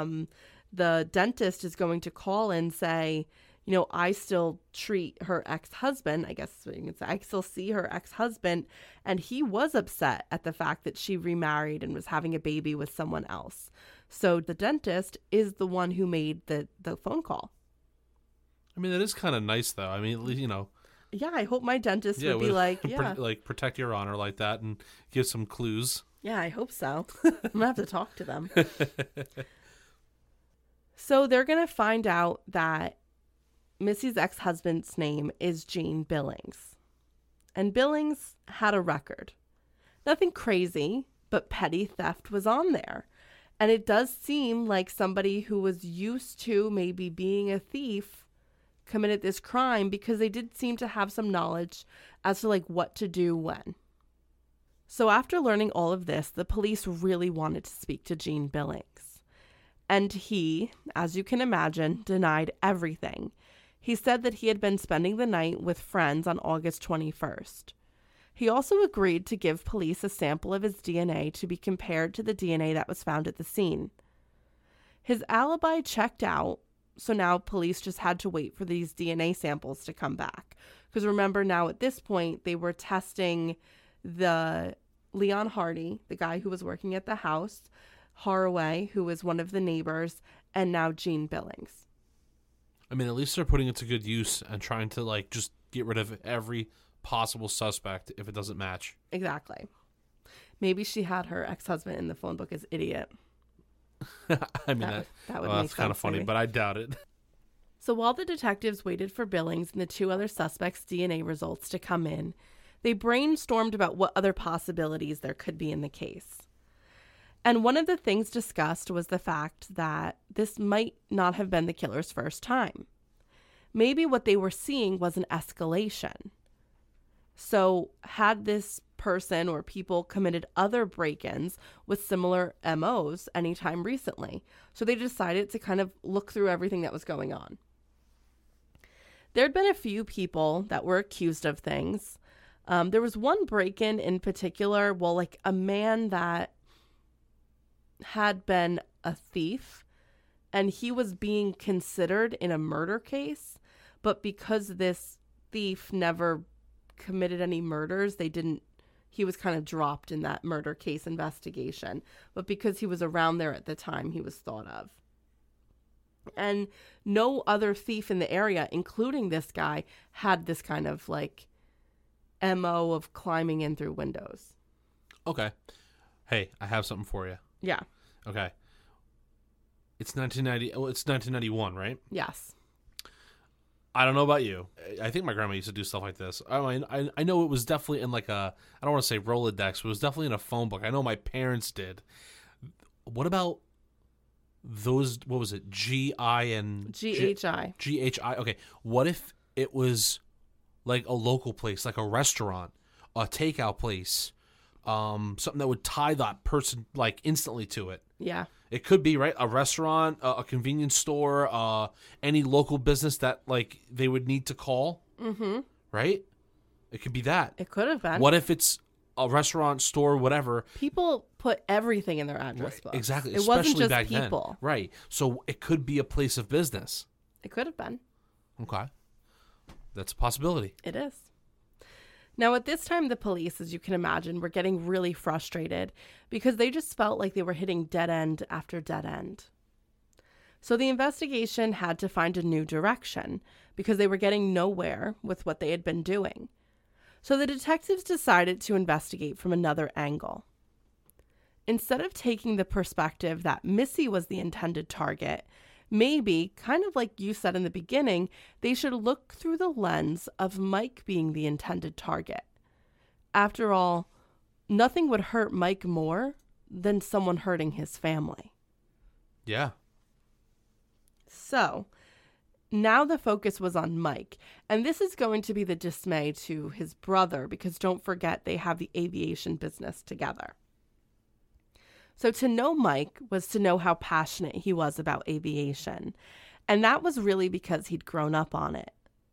the dentist is going to call and say, I still treat her ex-husband. I guess you can say I still see her ex-husband. And he was upset at the fact that she remarried and was having a baby with someone else. So the dentist is the one who made the phone call. I mean, that is kind of nice, though. I mean, Yeah, I hope my dentist would be like, yeah. like, protect your honor like that and give some clues. Yeah, I hope so. I'm going to have to talk to them. So they're going to find out that Missy's ex-husband's name is Gene Billings. And Billings had a record. Nothing crazy, but petty theft was on there. And it does seem like somebody who was used to maybe being a thief committed this crime because they did seem to have some knowledge as to what to do when. So after learning all of this, the police really wanted to speak to Gene Billings. And he, as you can imagine, denied everything. He said that he had been spending the night with friends on August 21st. He also agreed to give police a sample of his DNA to be compared to the DNA that was found at the scene. His alibi checked out, so now police just had to wait for these DNA samples to come back. Because remember, now at this point, they were testing the Leon Hardy, the guy who was working at the house, Haraway, who was one of the neighbors, and now Gene Billings. I mean, at least they're putting it to good use and trying to, just get rid of every possible suspect if it doesn't match. Exactly. Maybe she had her ex-husband in the phone book as idiot. I mean, that would make that's kind of funny, but I doubt it. So while the detectives waited for Billings and the two other suspects' DNA results to come in, they brainstormed about what other possibilities there could be in the case. And one of the things discussed was the fact that this might not have been the killer's first time. Maybe what they were seeing was an escalation. So had this person or people committed other break-ins with similar MOs anytime recently? So they decided to kind of look through everything that was going on. There'd been a few people that were accused of things. There was one break-in in particular, a man that had been a thief, and he was being considered in a murder case, but because this thief never committed any murders, he was kind of dropped in that murder case investigation. But because he was around there at the time, he was thought of. And no other thief in the area, including this guy, had this kind of like MO of climbing in through windows. Okay. Hey, I have something for you. Yeah. Okay. It's 1990. Oh, it's 1991, right? Yes. I don't know about you. I think my grandma used to do stuff like this. I mean, I know it was definitely in like a, I don't want to say Rolodex, but it was definitely in a phone book. I know my parents did. What about those, what was it? GI and... GHI. GHI. Okay. What if it was like a local place, like a restaurant, a takeout place, something that would tie that person like instantly to it? Yeah. It could be, right, a restaurant, a convenience store, any local business that like they would need to call. Mm-hmm. Right? It could be that. It could have been. What if it's a restaurant, store, whatever? People put everything in their address book. Exactly. It wasn't Especially just back people. Then. Right. So it could be a place of business. It could have been. Okay. That's a possibility. It is. Now, at this time, the police, as you can imagine, were getting really frustrated because they just felt like they were hitting dead end after dead end. So the investigation had to find a new direction because they were getting nowhere with what they had been doing. So the detectives decided to investigate from another angle. Instead of taking the perspective that Missy was the intended target, maybe, kind of like you said in the beginning, they should look through the lens of Mike being the intended target. After all, nothing would hurt Mike more than someone hurting his family. Yeah. So, now the focus was on Mike, and this is going to be the dismay to his brother because don't forget they have the aviation business together. So to know Mike was to know how passionate he was about aviation, and that was really because he'd grown up on it.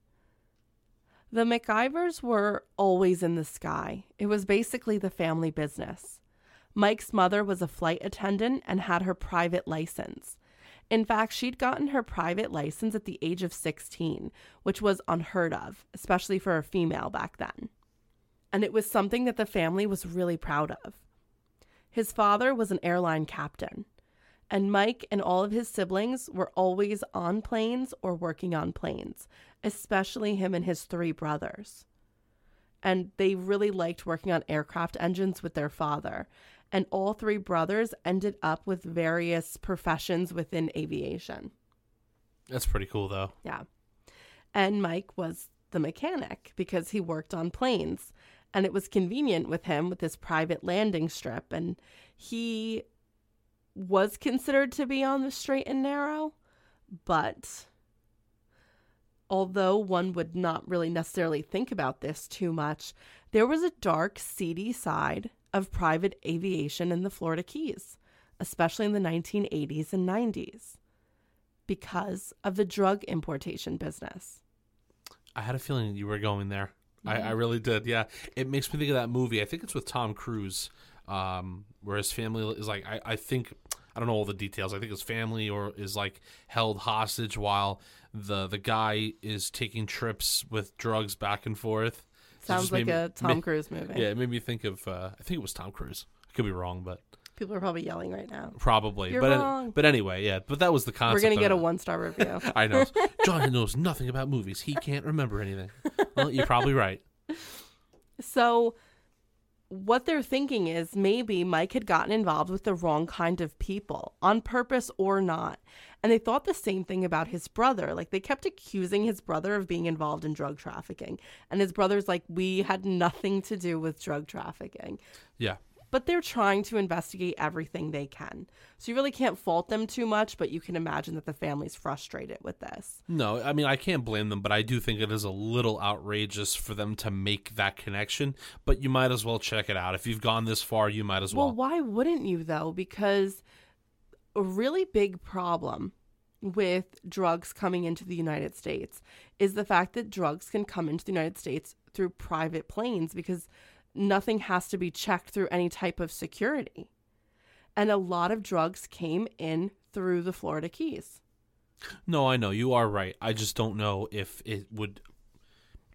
The MacIvors were always in the sky. It was basically the family business. Mike's mother was a flight attendant and had her private license. In fact, she'd gotten her private license at the age of 16, which was unheard of, especially for a female back then. And it was something that the family was really proud of. His father was an airline captain, and Mike and all of his siblings were always on planes or working on planes, especially him and his 3 brothers. And they really liked working on aircraft engines with their father, and all 3 brothers ended up with various professions within aviation. That's pretty cool, though. Yeah. And Mike was the mechanic because he worked on planes. And it was convenient with him with his private landing strip. And he was considered to be on the straight and narrow. But although one would not really necessarily think about this too much, there was a dark, seedy side of private aviation in the Florida Keys, especially in the 1980s and 90s, because of the drug importation business. I had a feeling you were going there. I really did, yeah. It makes me think of that movie. I think it's with Tom Cruise, where his family is like, I think, I don't know all the details. I think his family is like held hostage while the guy is taking trips with drugs back and forth. Sounds like a Tom Cruise movie. Yeah, it made me think of, I think it was Tom Cruise. I could be wrong, but. People are probably yelling right now. Probably. You're wrong. But anyway, yeah. But that was the concept. We're going to get a 1-star review. I know. John knows nothing about movies. He can't remember anything. Well, you're probably right. So what they're thinking is maybe Mike had gotten involved with the wrong kind of people, on purpose or not. And they thought the same thing about his brother. Like, they kept accusing his brother of being involved in drug trafficking. And his brother's like, we had nothing to do with drug trafficking. Yeah. But they're trying to investigate everything they can. So you really can't fault them too much, but you can imagine that the family's frustrated with this. No, I mean, I can't blame them, but I do think it is a little outrageous for them to make that connection. But you might as well check it out. If you've gone this far, you might as well. Well, why wouldn't you, though? Because a really big problem with drugs coming into the United States is the fact that drugs can come into the United States through private planes because nothing has to be checked through any type of security. And a lot of drugs came in through the Florida Keys. No, I know. You are right. I just don't know if it would...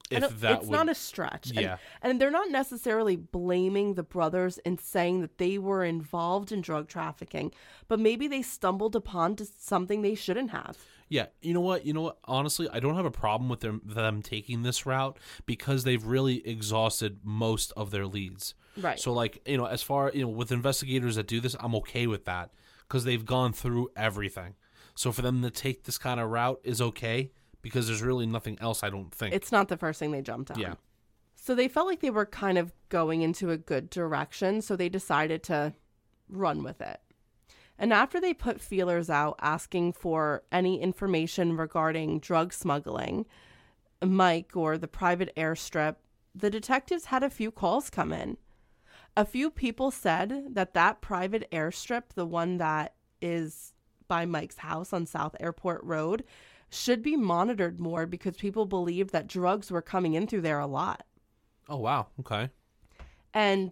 It's not a stretch. Yeah. And they're not necessarily blaming the brothers and saying that they were involved in drug trafficking, but maybe they stumbled upon something they shouldn't have. Yeah, you know what? Honestly, I don't have a problem with them taking this route because they've really exhausted most of their leads. Right. So, like, as far, with investigators that do this, I'm okay with that because they've gone through everything. So for them to take this kind of route is okay because there's really nothing else, I don't think. It's not the first thing they jumped on. Yeah. So they felt like they were kind of going into a good direction, so they decided to run with it. And after they put feelers out asking for any information regarding drug smuggling, Mike, or the private airstrip, the detectives had a few calls come in. A few people said that private airstrip, the one that is by Mike's house on South Airport Road, should be monitored more because people believed that drugs were coming in through there a lot. Oh, wow. Okay. And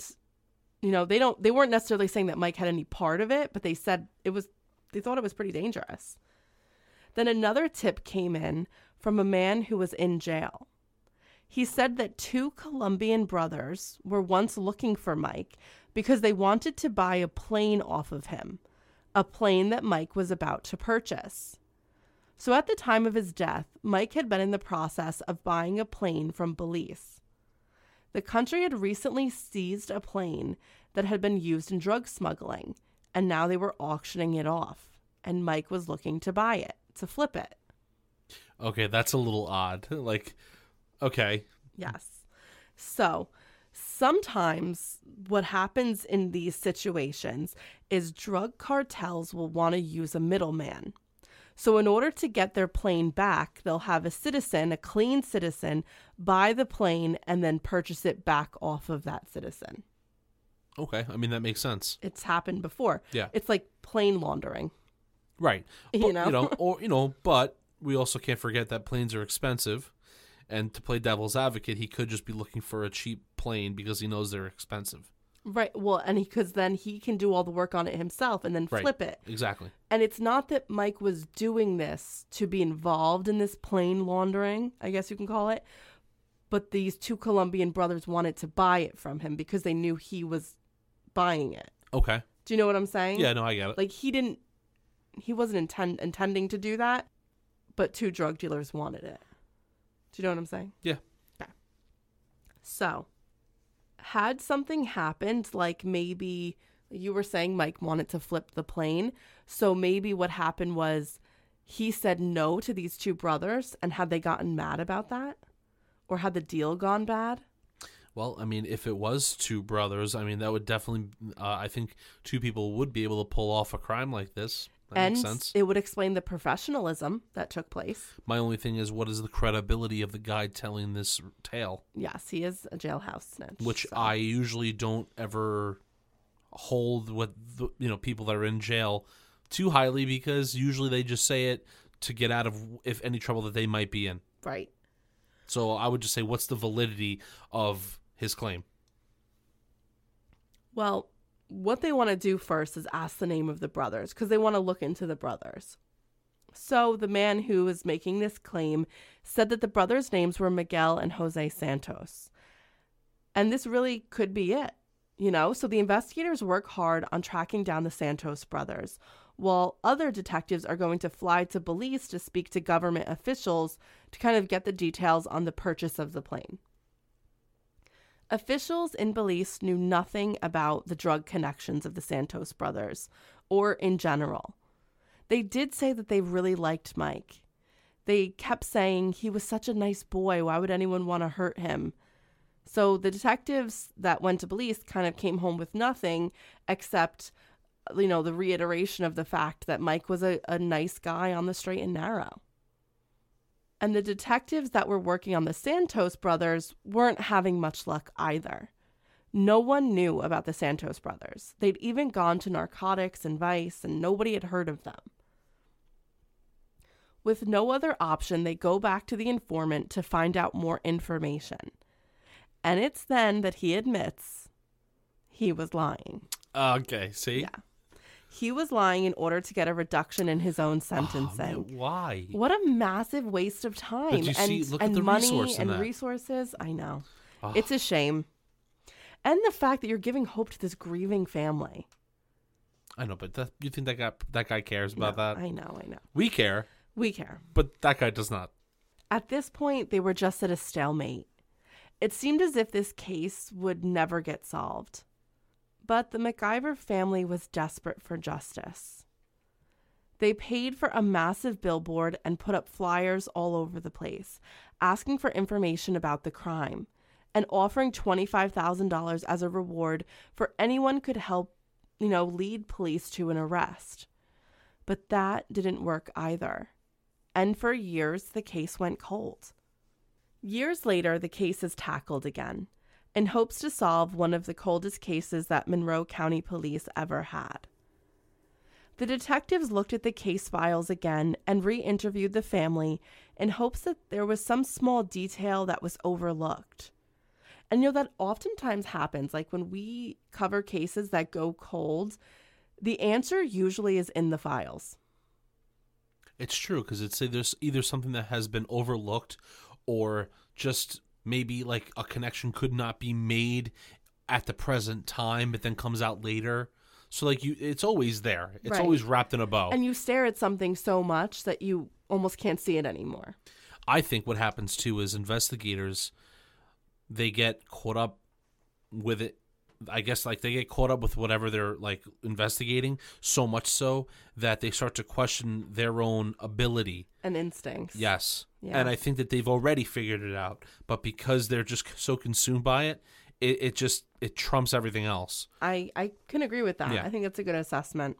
they weren't necessarily saying that Mike had any part of it, but they said they thought it was pretty dangerous. Then another tip came in from a man who was in jail. He said that 2 Colombian brothers were once looking for Mike because they wanted to buy a plane off of him, a plane that Mike was about to purchase. So at the time of his death, Mike had been in the process of buying a plane from Belize. The country had recently seized a plane that had been used in drug smuggling, and now they were auctioning it off, and Mike was looking to buy it, to flip it. Okay, that's a little odd. Like, okay. Yes. So sometimes what happens in these situations is drug cartels will want to use a middleman. So in order to get their plane back, they'll have a clean citizen, buy the plane and then purchase it back off of that citizen. Okay. I mean, that makes sense. It's happened before. Yeah. It's like plane laundering. Right. But, but we also can't forget that planes are expensive. And to play devil's advocate, he could just be looking for a cheap plane because he knows they're expensive. Right. Well, and because then he can do all the work on it himself and then flip it. Exactly. And it's not that Mike was doing this to be involved in this plane laundering, I guess you can call it, but these 2 Colombian brothers wanted to buy it from him because they knew he was buying it. Okay. Do you know what I'm saying? Yeah, no, I get it. Like he wasn't intending to do that, but 2 drug dealers wanted it. Do you know what I'm saying? Yeah. Okay. So, had something happened, like maybe you were saying Mike wanted to flip the plane, so maybe what happened was he said no to these 2 brothers, and had they gotten mad about that? Or had the deal gone bad? Well, I mean, if it was 2 brothers, I mean, that would definitely, I think 2 people would be able to pull off a crime like this. That makes sense. It would explain the professionalism that took place. My only thing is, what is the credibility of the guy telling this tale? Yes, he is a jailhouse snitch. Which I usually don't ever hold with people that are in jail too highly because usually they just say it to get out of if any trouble that they might be in. Right. So I would just say, what's the validity of his claim? Well, what they want to do first is ask the name of the brothers because they want to look into the brothers. So the man who is making this claim said that the brothers' names were Miguel and Jose Santos. And this really could be it, So the investigators work hard on tracking down the Santos brothers, while other detectives are going to fly to Belize to speak to government officials to kind of get the details on the purchase of the plane. Officials in Belize knew nothing about the drug connections of the Santos brothers, or in general. They did say that they really liked Mike. They kept saying he was such a nice boy, why would anyone want to hurt him? So the detectives that went to Belize kind of came home with nothing except, the reiteration of the fact that Mike was a nice guy on the straight and narrow. And the detectives that were working on the Santos brothers weren't having much luck either. No one knew about the Santos brothers. They'd even gone to narcotics and vice, and nobody had heard of them. With no other option, they go back to the informant to find out more information. And it's then that he admits he was lying. Okay, see? Yeah. He was lying in order to get a reduction in his own sentencing. Man, why? What a massive waste of time But you and, see, look at and the money resource in and that. resources. I know. It's a shame. And the fact that you're giving hope to this grieving family. I know, but you think that guy cares about that? I know. We care, We care. but that guy does not. At this point, they were just at a stalemate. It seemed as if this case would never get solved. But the MacIver family was desperate for justice. They paid for a massive billboard and put up flyers all over the place, asking for information about the crime and offering $25,000 as a reward for anyone could help, lead police to an arrest. But that didn't work either. And for years, the case went cold. Years later, the case is tackled again in hopes to solve one of the coldest cases that Monroe County Police ever had. The detectives looked at the case files again and re-interviewed the family in hopes that there was some small detail that was overlooked. And that oftentimes happens, like when we cover cases that go cold, the answer usually is in the files. It's true, because there's either something that has been overlooked or just maybe like a connection could not be made at the present time, but then comes out later. So it's always there. It's Right. always wrapped in a bow. And you stare at something so much that you almost can't see it anymore. I think what happens too is investigators, they get caught up with it. I guess they get caught up with whatever they're investigating, so much so that they start to question their own ability. And instincts. Yes. Yeah. And I think that they've already figured it out, but because they're just so consumed by it, it trumps everything else. I can agree with that. Yeah. I think that's a good assessment.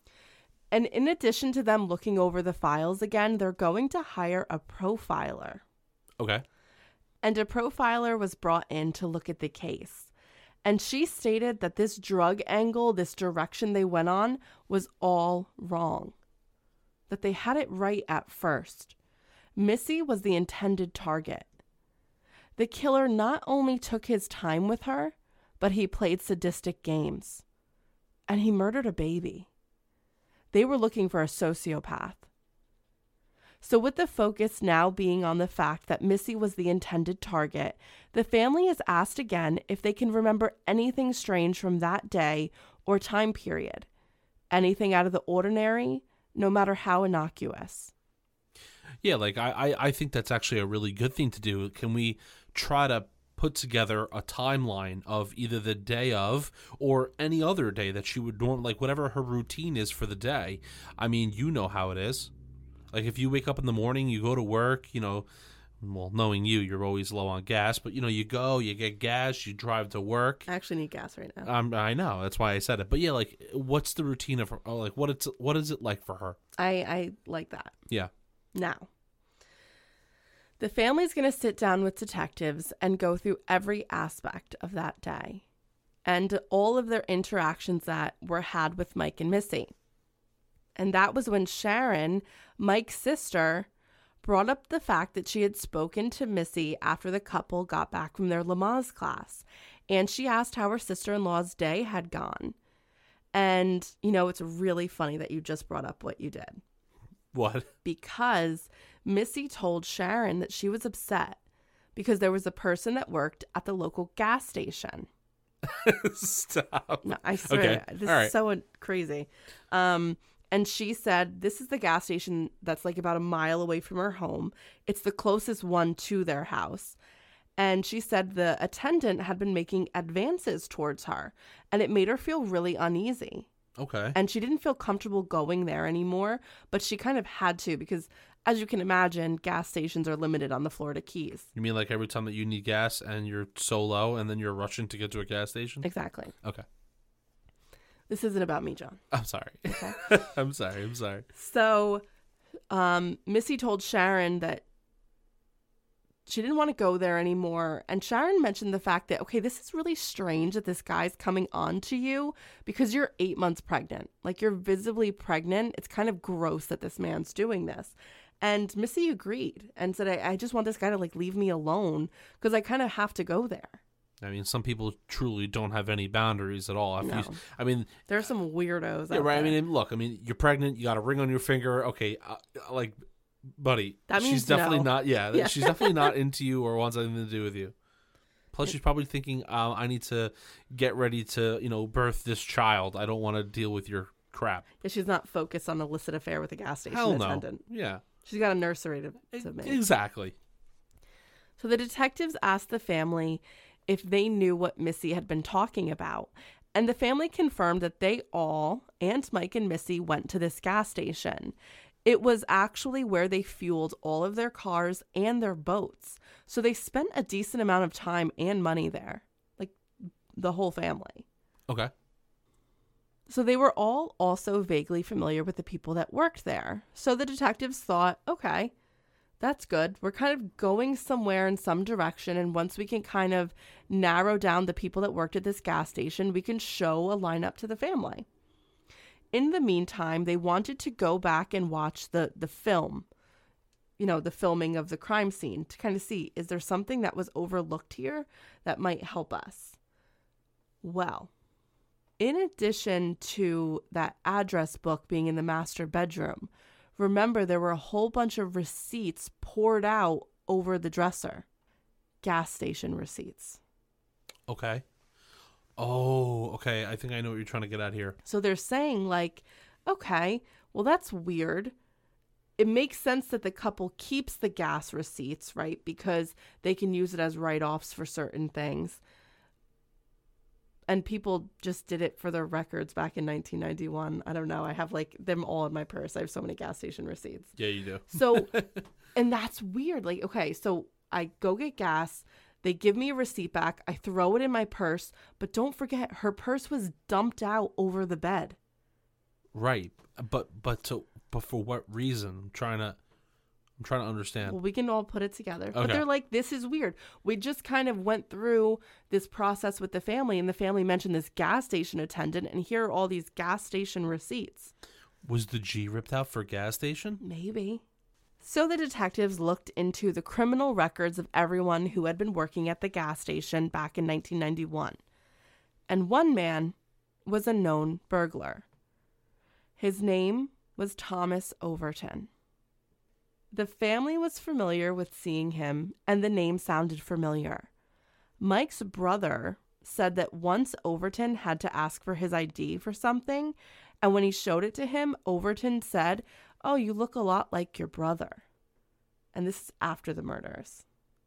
And in addition to them looking over the files again, they're going to hire a profiler. Okay. And a profiler was brought in to look at the case. And she stated that this drug angle, this direction they went on, was all wrong. That they had it right at first. Missy was the intended target. The killer not only took his time with her, but he played sadistic games. And he murdered a baby. They were looking for a sociopath. So with the focus now being on the fact that Missy was the intended target, the family is asked again if they can remember anything strange from that day or time period. Anything out of the ordinary, no matter how innocuous. Yeah, I think that's actually a really good thing to do. Can we try to put together a timeline of either the day of or any other day that she would normally, whatever her routine is for the day? I mean, you know how it is. If you wake up in the morning, you go to work, well, knowing you're always low on gas, but, you go, you get gas, you drive to work. I actually need gas right now. I know. That's why I said it. But, yeah, what's the routine of her? What is it like for her? I like that. Yeah. Now, the family's going to sit down with detectives and go through every aspect of that day and all of their interactions that were had with Mike and Missy. And that was when Sharon, Mike's sister, brought up the fact that she had spoken to Missy after the couple got back from their Lamaze class. And she asked how her sister-in-law's day had gone. And, it's really funny that you just brought up what you did. What? Because Missy told Sharon that she was upset because there was a person that worked at the local gas station. Stop. No, I swear, Okay. this All right. is so crazy. And she said, this is the gas station that's about a mile away from her home. It's the closest one to their house. And she said the attendant had been making advances towards her, and it made her feel really uneasy. Okay. And she didn't feel comfortable going there anymore, but she kind of had to because, as you can imagine, gas stations are limited on the Florida Keys. You mean every time that you need gas and you're so low and then you're rushing to get to a gas station? Exactly. Okay. This isn't about me, John. I'm sorry. Okay. I'm sorry. So Missy told Sharon that she didn't want to go there anymore. And Sharon mentioned the fact that, okay, this is really strange that this guy's coming on to you because you're 8 months pregnant. You're visibly pregnant. It's kind of gross that this man's doing this. And Missy agreed and said, I just want this guy to leave me alone because I kind of have to go there. I mean, some people truly don't have any boundaries at all. There's some weirdos. Yeah, out right. there. I mean, look. I mean, you're pregnant. You got a ring on your finger. Okay, like, buddy, That means she's definitely no. not. Yeah, she's definitely not into you or wants anything to do with you. Plus, she's probably thinking, I need to get ready to, birth this child. I don't want to deal with your crap. Yeah, she's not focused on an illicit affair with a gas station Hell no. attendant. Yeah, She's got a nursery to make. exactly. So the detectives asked the family if they knew what Missy had been talking about. And the family confirmed that they all, and Mike and Missy, went to this gas station. It was actually where they fueled all of their cars and their boats. So they spent a decent amount of time and money there, like the whole family. Okay. So they were all also vaguely familiar with the people that worked there. So the detectives thought, okay, that's good. We're kind of going somewhere in some direction. And once we can kind of narrow down the people that worked at this gas station, we can show a lineup to the family. In the meantime, they wanted to go back and watch the film, the filming of the crime scene to kind of see, is there something that was overlooked here that might help us? Well, in addition to that address book being in the master bedroom, remember there were a whole bunch of receipts poured out over the dresser. Gas station receipts. Okay. Oh, okay. I think I know what you're trying to get at here. So they're saying like, okay, well, that's weird. It makes sense that the couple keeps the gas receipts, right? Because they can use it as write-offs for certain things. And people just did it for their records back in 1991. I don't know. I have like them all in my purse. I have so many gas station receipts. Yeah, you do. So, and that's weird. Like, okay, so I go get gas. They give me a receipt back. I throw it in my purse. But don't forget, her purse was dumped out over the bed. Right. But for what reason? I'm trying to understand. Well, we can all put it together. Okay. But they're like, this is weird. We just kind of went through this process with the family, and the family mentioned this gas station attendant, and here are all these gas station receipts. Was the G ripped out for gas station? Maybe. So the detectives looked into the criminal records of everyone who had been working at the gas station back in 1991. And one man was a known burglar. His name was Thomas Overton. The family was familiar with seeing him, and the name sounded familiar. Mike's brother said that once Overton had to ask for his ID for something, and when he showed it to him, Overton said, "Oh, you look a lot like your brother." And this is after the murders.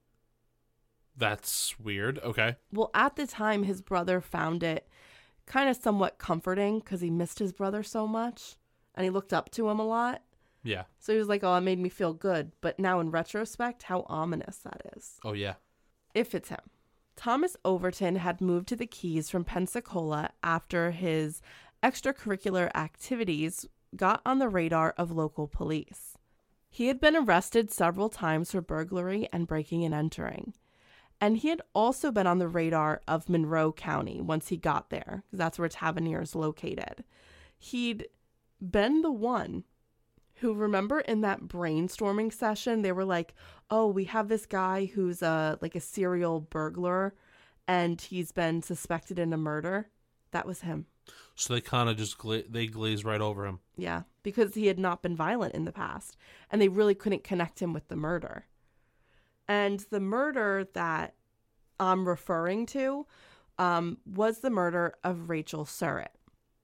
That's weird. Okay. Well, at the time, his brother found it kind of somewhat comforting because he missed his brother so much, and he looked up to him a lot. Yeah. So he was like, oh, it made me feel good. But now in retrospect, how ominous that is. Oh, yeah. If it's him. Thomas Overton had moved to the Keys from Pensacola after his extracurricular activities got on the radar of local police. He had been arrested several times for burglary and breaking and entering. And he had also been on the radar of Monroe County once he got there, because that's where Tavernier is located. He'd been the one who, remember in that brainstorming session, they were like, oh, we have this guy who's like a serial burglar and he's been suspected in a murder. That was him. So they kind of just they glazed right over him. Yeah, because he had not been violent in the past and they really couldn't connect him with the murder. And the murder that I'm referring to was the murder of Rachel Surratt.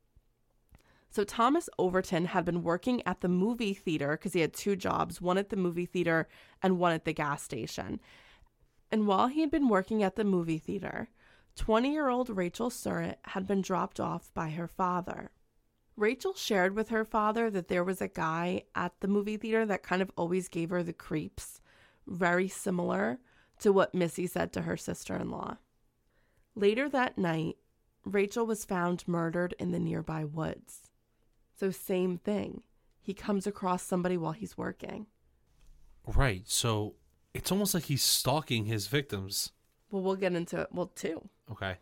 So Thomas Overton had been working at the movie theater because he had two jobs, one at the movie theater and one at the gas station. And while he had been working at the movie theater, 20-year-old Rachel Surratt had been dropped off by her father. Rachel shared with her father that there was a guy at the movie theater that kind of always gave her the creeps, very similar to what Missy said to her sister-in-law. Later that night, Rachel was found murdered in the nearby woods. So same thing. He comes across somebody while he's working. Right. So it's almost like he's stalking his victims. Well, we'll get into it. Well, two. Okay.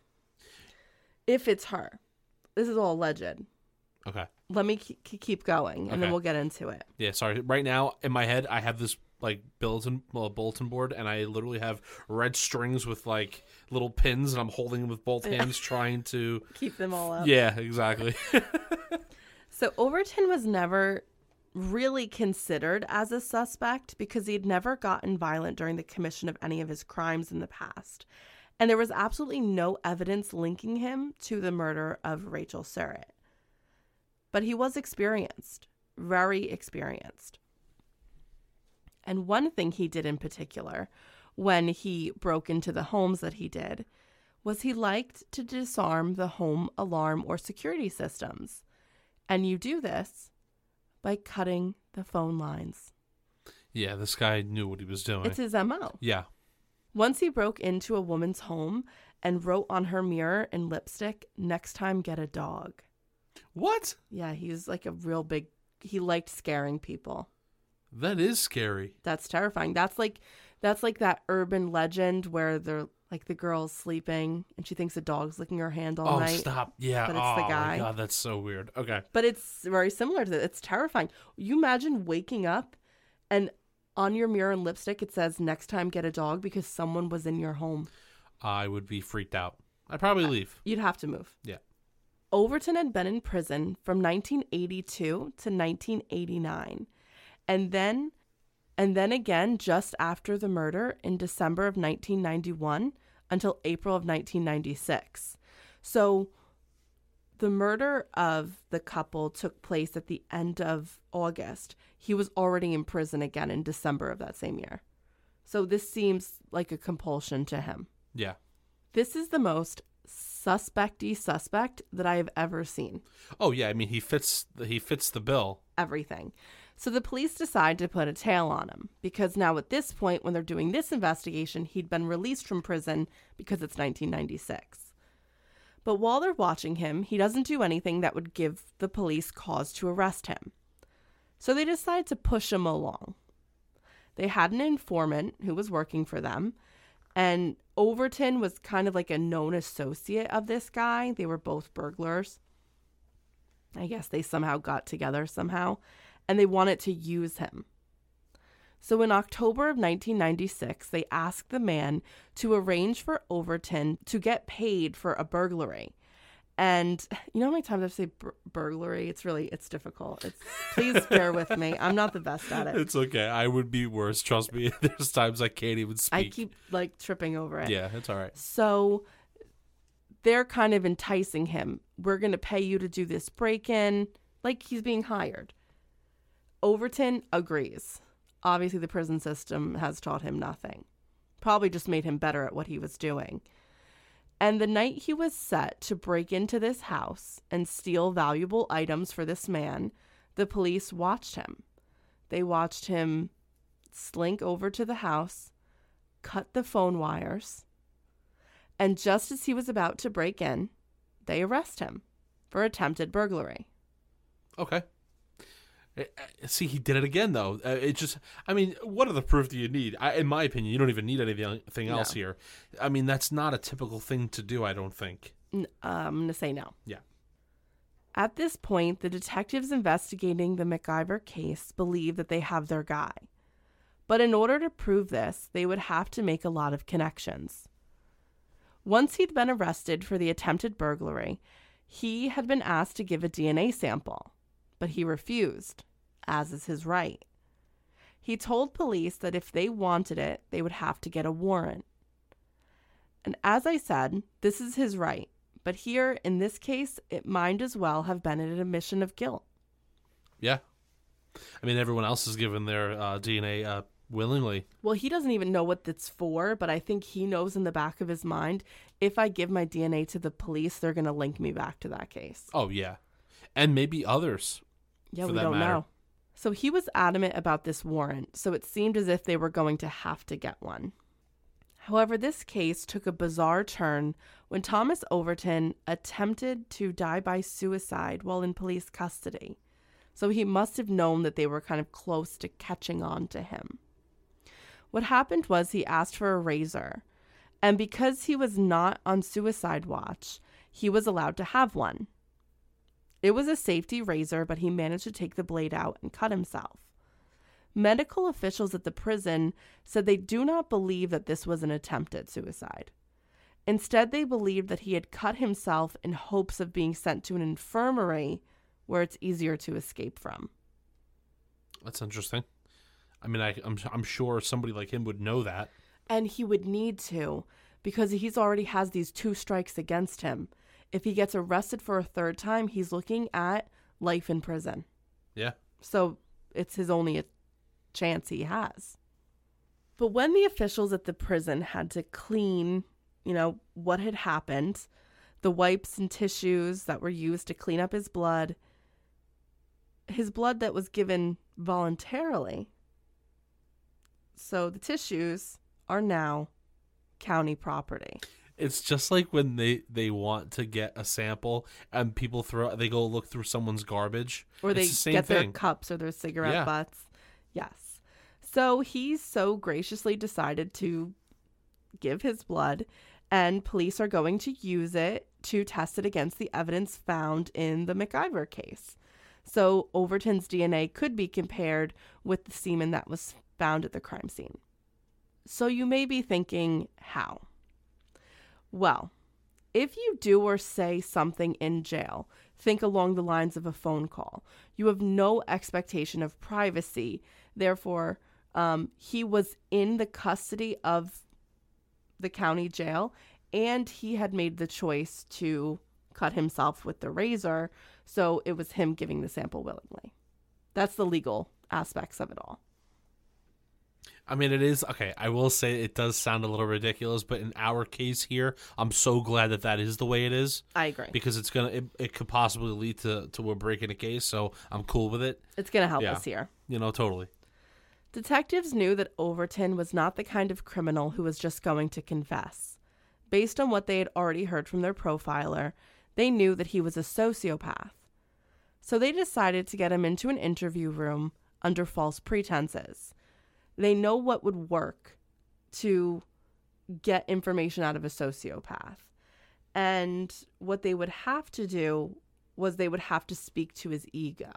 If it's her. This is all alleged. Okay. Let me keep going, and then Okay. we'll get into it. Yeah, sorry. Right now, in my head, I have this like bulletin board, and I literally have red strings with like little pins, and I'm holding them with both hands, trying to keep them all up. Yeah, exactly. So Overton was never really considered as a suspect because he'd never gotten violent during the commission of any of his crimes in the past. And there was absolutely no evidence linking him to the murder of Rachel Surratt. But he was experienced, very experienced. And one thing he did in particular, when he broke into the homes that he did, was he liked to disarm the home alarm or security systems. And you do this by cutting the phone lines. Yeah, this guy knew what he was doing. It's his MO. Yeah. Once he broke into a woman's home and wrote on her mirror in lipstick, "Next time, get a dog." What? Yeah, he's like a real big, he liked scaring people. That is scary. That's terrifying. That's like that urban legend where they're like the girl's sleeping and she thinks a dog's licking her hand all night. Oh, stop. Yeah. But it's the guy. My God, that's so weird. Okay. But it's very similar to that. It's terrifying. You imagine waking up and on your mirror and lipstick it says, "Next time, get a dog," because someone was in your home. I would be freaked out. I'd probably leave. You'd have to move. Yeah. Overton had been in prison from 1982 to 1989. And then again just after the murder in December of 1991 until April of 1996. So the murder of the couple took place at the end of August. He was already in prison again in December of that same year. So this seems like a compulsion to him. Yeah. This is the most suspect-y suspect that I have ever seen. Oh, yeah. I mean, he fits the bill. Everything. So the police decide to put a tail on him because now at this point, when they're doing this investigation, he'd been released from prison because it's 1996. But while they're watching him, he doesn't do anything that would give the police cause to arrest him. So they decide to push him along. They had an informant who was working for them, and Overton was kind of like a known associate of this guy. They were both burglars. I guess they somehow got together somehow, and they wanted to use him. So in October of 1996, they asked the man to arrange for Overton to get paid for a burglary. And you know how many times I say burglary? It's difficult. Please bear with me. I'm not the best at it. It's okay. I would be worse. Trust me. There's times I can't even speak. I keep like tripping over it. Yeah, it's all right. So they're kind of enticing him. We're going to pay you to do this break-in, like he's being hired. Overton agrees. Obviously, the prison system has taught him nothing. Probably just made him better at what he was doing. And the night he was set to break into this house and steal valuable items for this man, the police watched him. They watched him slink over to the house, cut the phone wires, and just as he was about to break in, they arrest him for attempted burglary. Okay. See, he did it again, though. What other proof do you need? In my opinion, you don't even need anything else here. I mean, that's not a typical thing to do, I don't think. I'm going to say no. Yeah. At this point, the detectives investigating the MacIver case believe that they have their guy. But in order to prove this, they would have to make a lot of connections. Once he'd been arrested for the attempted burglary, he had been asked to give a DNA sample. But he refused, as is his right. He told police that if they wanted it, they would have to get a warrant. And as I said, this is his right. But here, in this case, it might as well have been an admission of guilt. Yeah. I mean, everyone else is given their DNA willingly. Well, he doesn't even know what it's for, but I think he knows in the back of his mind, if I give my DNA to the police, they're going to link me back to that case. Oh, yeah. And maybe others. Yeah, we don't know. So he was adamant about this warrant, so it seemed as if they were going to have to get one. However, this case took a bizarre turn when Thomas Overton attempted to die by suicide while in police custody. So he must have known that they were kind of close to catching on to him. What happened was he asked for a razor, and because he was not on suicide watch, he was allowed to have one. It was a safety razor, but he managed to take the blade out and cut himself. Medical officials at the prison said they do not believe that this was an attempted suicide. Instead, they believed that he had cut himself in hopes of being sent to an infirmary where it's easier to escape from. That's interesting. I mean, I'm sure somebody like him would know that. And he would need to, because he's already has these 2 strikes against him. If he gets arrested for a 3rd time, he's looking at life in prison. Yeah. So it's his only chance he has. But when the officials at the prison had to clean, what had happened, the wipes and tissues that were used to clean up his blood that was given voluntarily. So the tissues are now county property. It's just like when they want to get a sample and people they go look through someone's garbage. Or they get their cups or their cigarette butts. Yes. So he so graciously decided to give his blood, and police are going to use it to test it against the evidence found in the MacIver case. So Overton's DNA could be compared with the semen that was found at the crime scene. So you may be thinking, how? Well, if you do or say something in jail, think along the lines of a phone call. You have no expectation of privacy. Therefore, he was in the custody of the county jail, and he had made the choice to cut himself with the razor, so it was him giving the sample willingly. That's the legal aspects of it all. I mean, it is, okay, I will say it does sound a little ridiculous, but in our case here, I'm so glad that is the way it is. I agree. Because it could possibly lead to a break in a case, so I'm cool with it. It's going to help us here. Totally. Detectives knew that Overton was not the kind of criminal who was just going to confess. Based on what they had already heard from their profiler, they knew that he was a sociopath. So they decided to get him into an interview room under false pretenses. They know what would work to get information out of a sociopath. And what they would have to do was they would have to speak to his ego.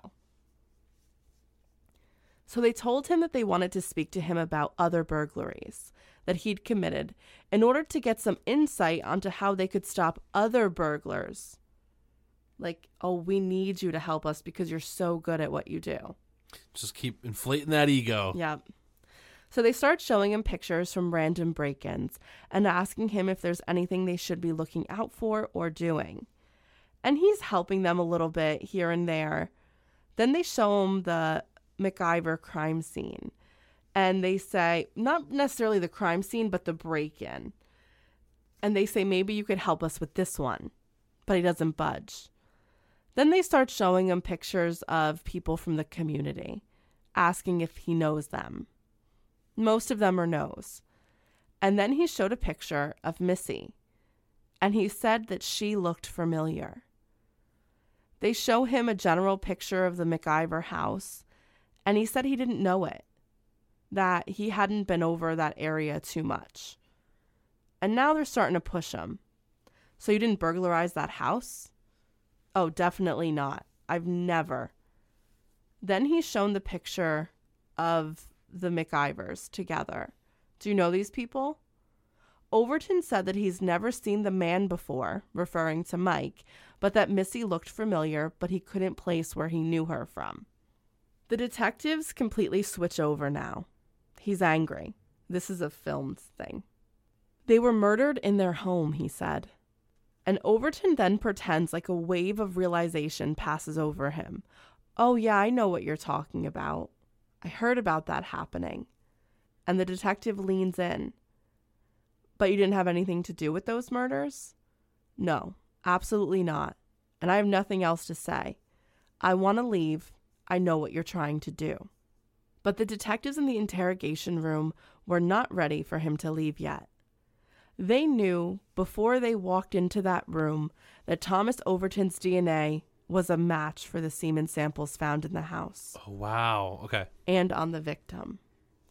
So they told him that they wanted to speak to him about other burglaries that he'd committed in order to get some insight onto how they could stop other burglars. Like, oh, we need you to help us because you're so good at what you do. Just keep inflating that ego. Yep. So they start showing him pictures from random break-ins and asking him if there's anything they should be looking out for or doing. And he's helping them a little bit here and there. Then they show him the MacIver crime scene. And they say, not necessarily the crime scene, but the break-in. And they say, maybe you could help us with this one. But he doesn't budge. Then they start showing him pictures of people from the community, asking if he knows them. Most of them are no's. And then he showed a picture of Missy, and he said that she looked familiar. They show him a general picture of the MacIver house, and he said he didn't know it, that he hadn't been over that area too much. And now they're starting to push him. So you didn't burglarize that house? Oh, definitely not. I've never. Then he's shown the picture of the MacIvers together. Do you know these people? Overton said that he's never seen the man before, referring to Mike, but that Missy looked familiar, but he couldn't place where he knew her from. The detectives completely switch over now. He's angry. This is a filmed thing. They were murdered in their home, he said. And Overton then pretends like a wave of realization passes over him. Oh yeah, I know what you're talking about. I heard about that happening. And the detective leans in. But you didn't have anything to do with those murders? No, absolutely not. And I have nothing else to say. I want to leave. I know what you're trying to do. But the detectives in the interrogation room were not ready for him to leave yet. They knew before they walked into that room that Thomas Overton's DNA was a match for the semen samples found in the house. Oh, wow. Okay. And on the victim.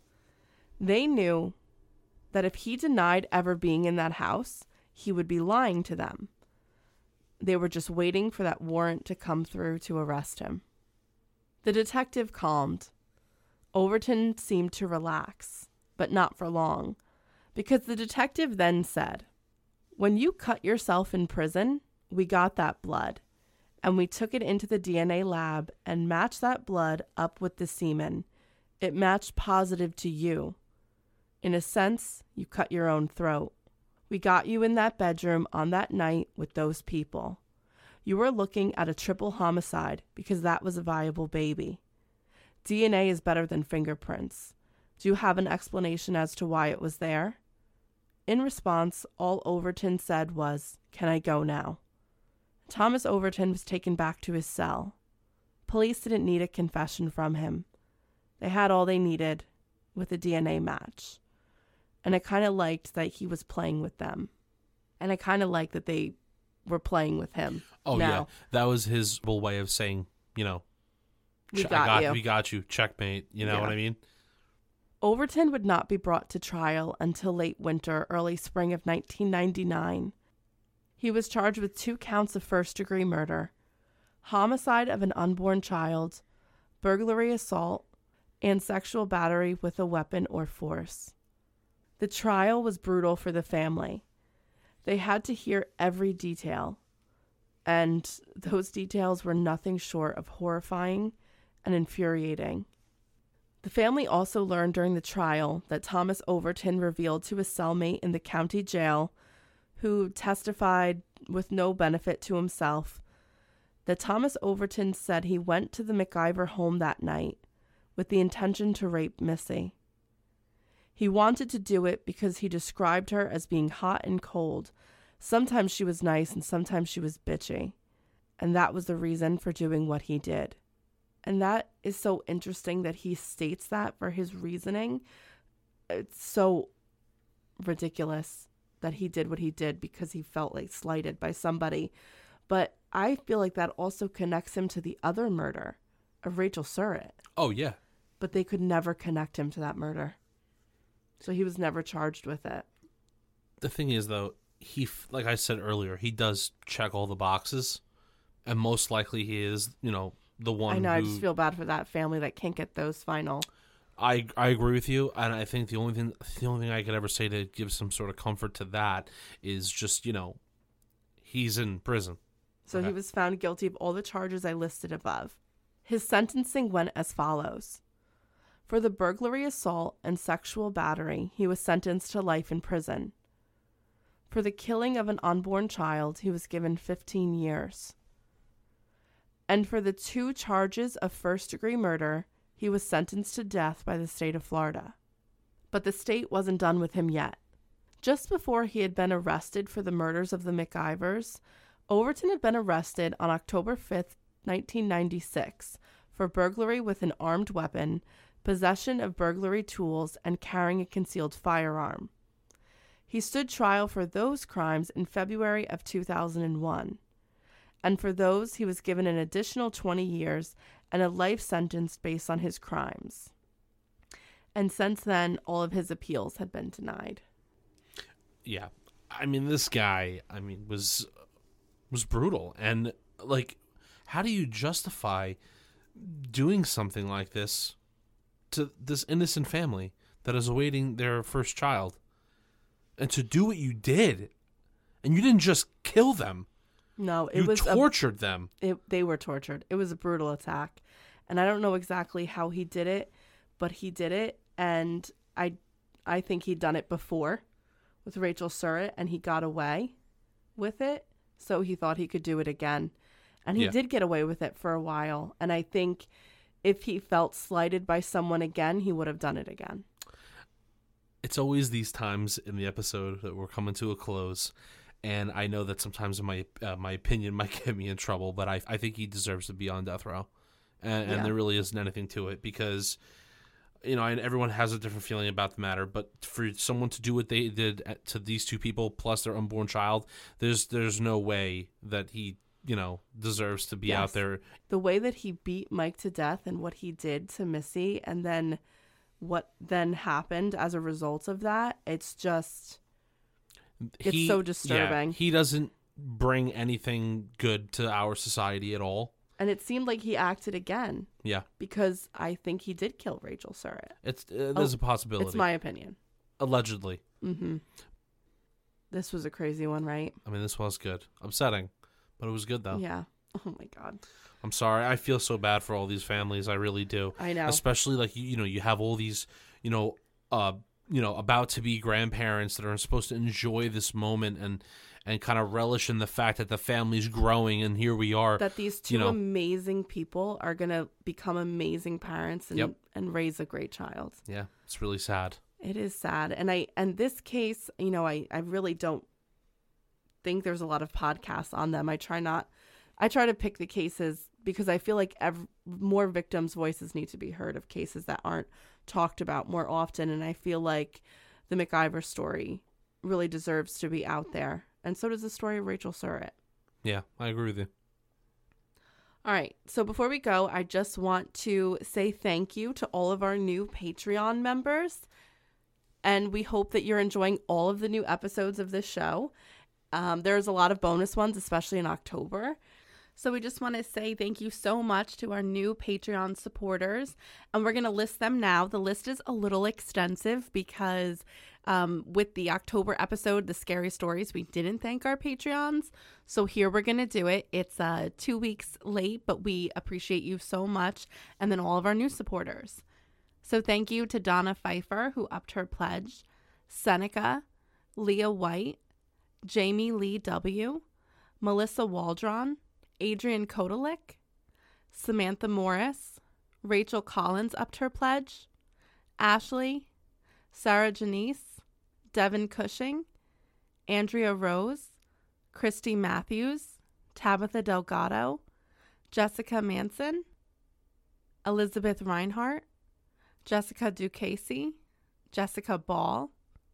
They knew that if he denied ever being in that house, he would be lying to them. They were just waiting for that warrant to come through to arrest him. The detective calmed. Overton seemed to relax, but not for long, because the detective then said, "When you cut yourself in prison, we got that blood, and we took it into the DNA lab and matched that blood up with the semen. It matched positive to you. In a sense, you cut your own throat. We got you in that bedroom on that night with those people. You were looking at a triple homicide because that was a viable baby. DNA is better than fingerprints. Do you have an explanation as to why it was there?" In response, all Overton said was, "Can I go now?" Thomas Overton was taken back to his cell. Police didn't need a confession from him. They had all they needed with a DNA match. And I kind of liked that he was playing with them. And I kind of liked that they were playing with him. Oh, now. yeah. That was his whole way of saying, We got you. We got you. Checkmate. You know what I mean? Overton would not be brought to trial until late winter, early spring of 1999. He was charged with 2 counts of first-degree murder, homicide of an unborn child, burglary assault, and sexual battery with a weapon or force. The trial was brutal for the family. They had to hear every detail, and those details were nothing short of horrifying and infuriating. The family also learned during the trial that Thomas Overton revealed to his cellmate in the county jail, who testified with no benefit to himself, that Thomas Overton said he went to the McIver home that night with the intention to rape Missy. He wanted to do it because he described her as being hot and cold. Sometimes she was nice and sometimes she was bitchy. And that was the reason for doing what he did. And that is so interesting that he states that for his reasoning. It's so ridiculous that he did what he did because he felt like slighted by somebody. But I feel like that also connects him to the other murder of Rachel Surratt. Oh, yeah. But they could never connect him to that murder. So he was never charged with it. The thing is, though, like I said earlier, he does check all the boxes. And most likely he is, the one I know, who... I just feel bad for that family that can't get those final... I agree with you, and I think the only thing I could ever say to give some sort of comfort to that is just, he's in prison. So he was found guilty of all the charges I listed above. His sentencing went as follows. For the burglary assault and sexual battery, he was sentenced to life in prison. For the killing of an unborn child, he was given 15 years. And for the 2 charges of first-degree murder, he was sentenced to death by the state of Florida. But the state wasn't done with him yet. Just before he had been arrested for the murders of the McIvers, Overton had been arrested on October 5th, 1996, for burglary with an armed weapon, possession of burglary tools, and carrying a concealed firearm. He stood trial for those crimes in February of 2001. And for those, he was given an additional 20 years and a life sentence based on his crimes. And since then, all of his appeals had been denied. Yeah. I mean, this guy, was brutal. And, how do you justify doing something like this to this innocent family that is awaiting their first child? And to do what you did, and you didn't just kill them. No, you tortured them. They were tortured. It was a brutal attack. And I don't know exactly how he did it, but he did it. And I think he'd done it before with Rachel Surratt, and he got away with it. So he thought he could do it again. And he did get away with it for a while. And I think if he felt slighted by someone again, he would have done it again. It's always these times in the episode that we're coming to a close. And I know that sometimes my opinion might get me in trouble, but I think he deserves to be on death row. And there really isn't anything to it because, and everyone has a different feeling about the matter. But for someone to do what they did to these 2 people plus their unborn child, there's no way that he, deserves to be out there. The way that he beat Mike to death and what he did to Missy and then what then happened as a result of that, it's just... It's so disturbing. Yeah, he doesn't bring anything good to our society at all. And it seemed like he acted again. Yeah. Because I think he did kill Rachel Surratt. There's a possibility. It's my opinion. Allegedly. Mm-hmm. This was a crazy one, right? I mean, this was good. Upsetting, but it was good, though. Yeah. Oh, my God. I'm sorry. I feel so bad for all these families. I really do. I know. Especially, like, you have all these, about to be grandparents that are supposed to enjoy this moment and kind of relish in the fact that the family's growing, and here we are. That these two amazing people are going to become amazing parents and raise a great child. Yeah, it's really sad. It is sad. And this case, I really don't think there's a lot of podcasts on them. I try to pick the cases because I feel like more victims' voices need to be heard of cases that aren't talked about more often. And I feel like the MacIver story really deserves to be out there. And so does the story of Rachel Surratt. Yeah, I agree with you. All right. So before we go, I just want to say thank you to all of our new Patreon members. And we hope that you're enjoying all of the new episodes of this show. There's a lot of bonus ones, especially in October. So we just want to say thank you so much to our new Patreon supporters. And we're going to list them now. The list is a little extensive because with the October episode, The Scary Stories, we didn't thank our Patreons. So here we're going to do it. It's 2 weeks late, but we appreciate you so much. And then all of our new supporters. So thank you to Donna Pfeiffer, who upped her pledge, Seneca, Leah White, Jamie Lee W., Melissa Waldron, Adrian Kodalik, Samantha Morris, Rachel Collins upped her pledge, Ashley, Sarah Janice, Devin Cushing, Andrea Rose, Christy Matthews, Tabitha Delgado, Jessica Manson, Elizabeth Reinhart, Jessica Ducasey, Jessica Ball,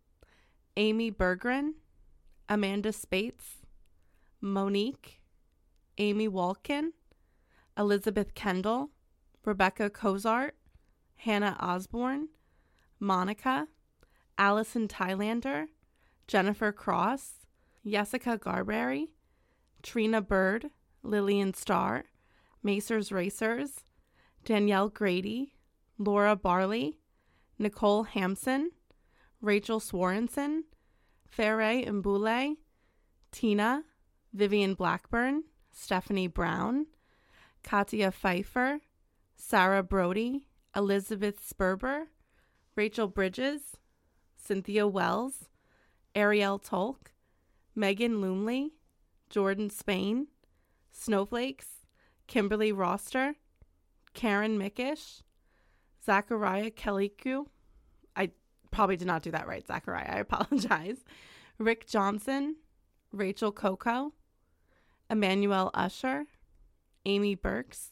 Amy Berggren, Amanda Spates, Monique, Amy Walkin, Elizabeth Kendall, Rebecca Cozart, Hannah Osborne, Monica, Allison Thailander, Jennifer Cross, Jessica Garberry, Trina Bird, Lillian Starr, Macers Racers, Danielle Grady, Laura Barley, Nicole Hampson, Rachel Swarenson, Ferre Mbule, Tina, Vivian Blackburn, Stephanie Brown, Katia Pfeiffer, Sarah Brody, Elizabeth Sperber, Rachel Bridges, Cynthia Wells, Ariel Tolk, Megan Lumley, Jordan Spain, Snowflakes, Kimberly Roster, Karen Mickish, Zachariah Keliku. I probably did not do that right, Zachariah. I apologize. Rick Johnson, Rachel Coco, Emmanuel Usher, Amy Burks,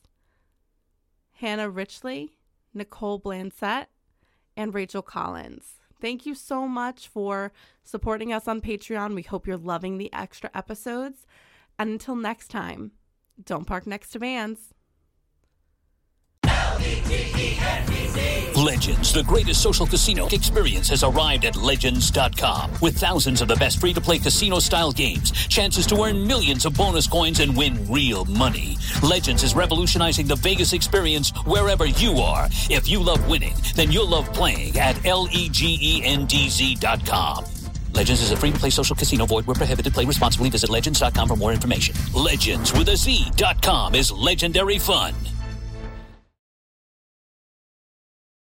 Hannah Richley, Nicole Blansett, and Rachel Collins. Thank you so much for supporting us on Patreon. We hope you're loving the extra episodes. And until next time, don't park next to vans. Legends, the greatest social casino experience, has arrived at Legends.com. With thousands of the best free-to-play casino-style games, chances to earn millions of bonus coins and win real money. Legends is revolutionizing the Vegas experience wherever you are. If you love winning, then you'll love playing at LEGENDZ.com. Legends is a free-to-play social casino. Void where prohibited. Play responsibly. Visit Legends.com for more information. Legends with a Z.com is legendary fun.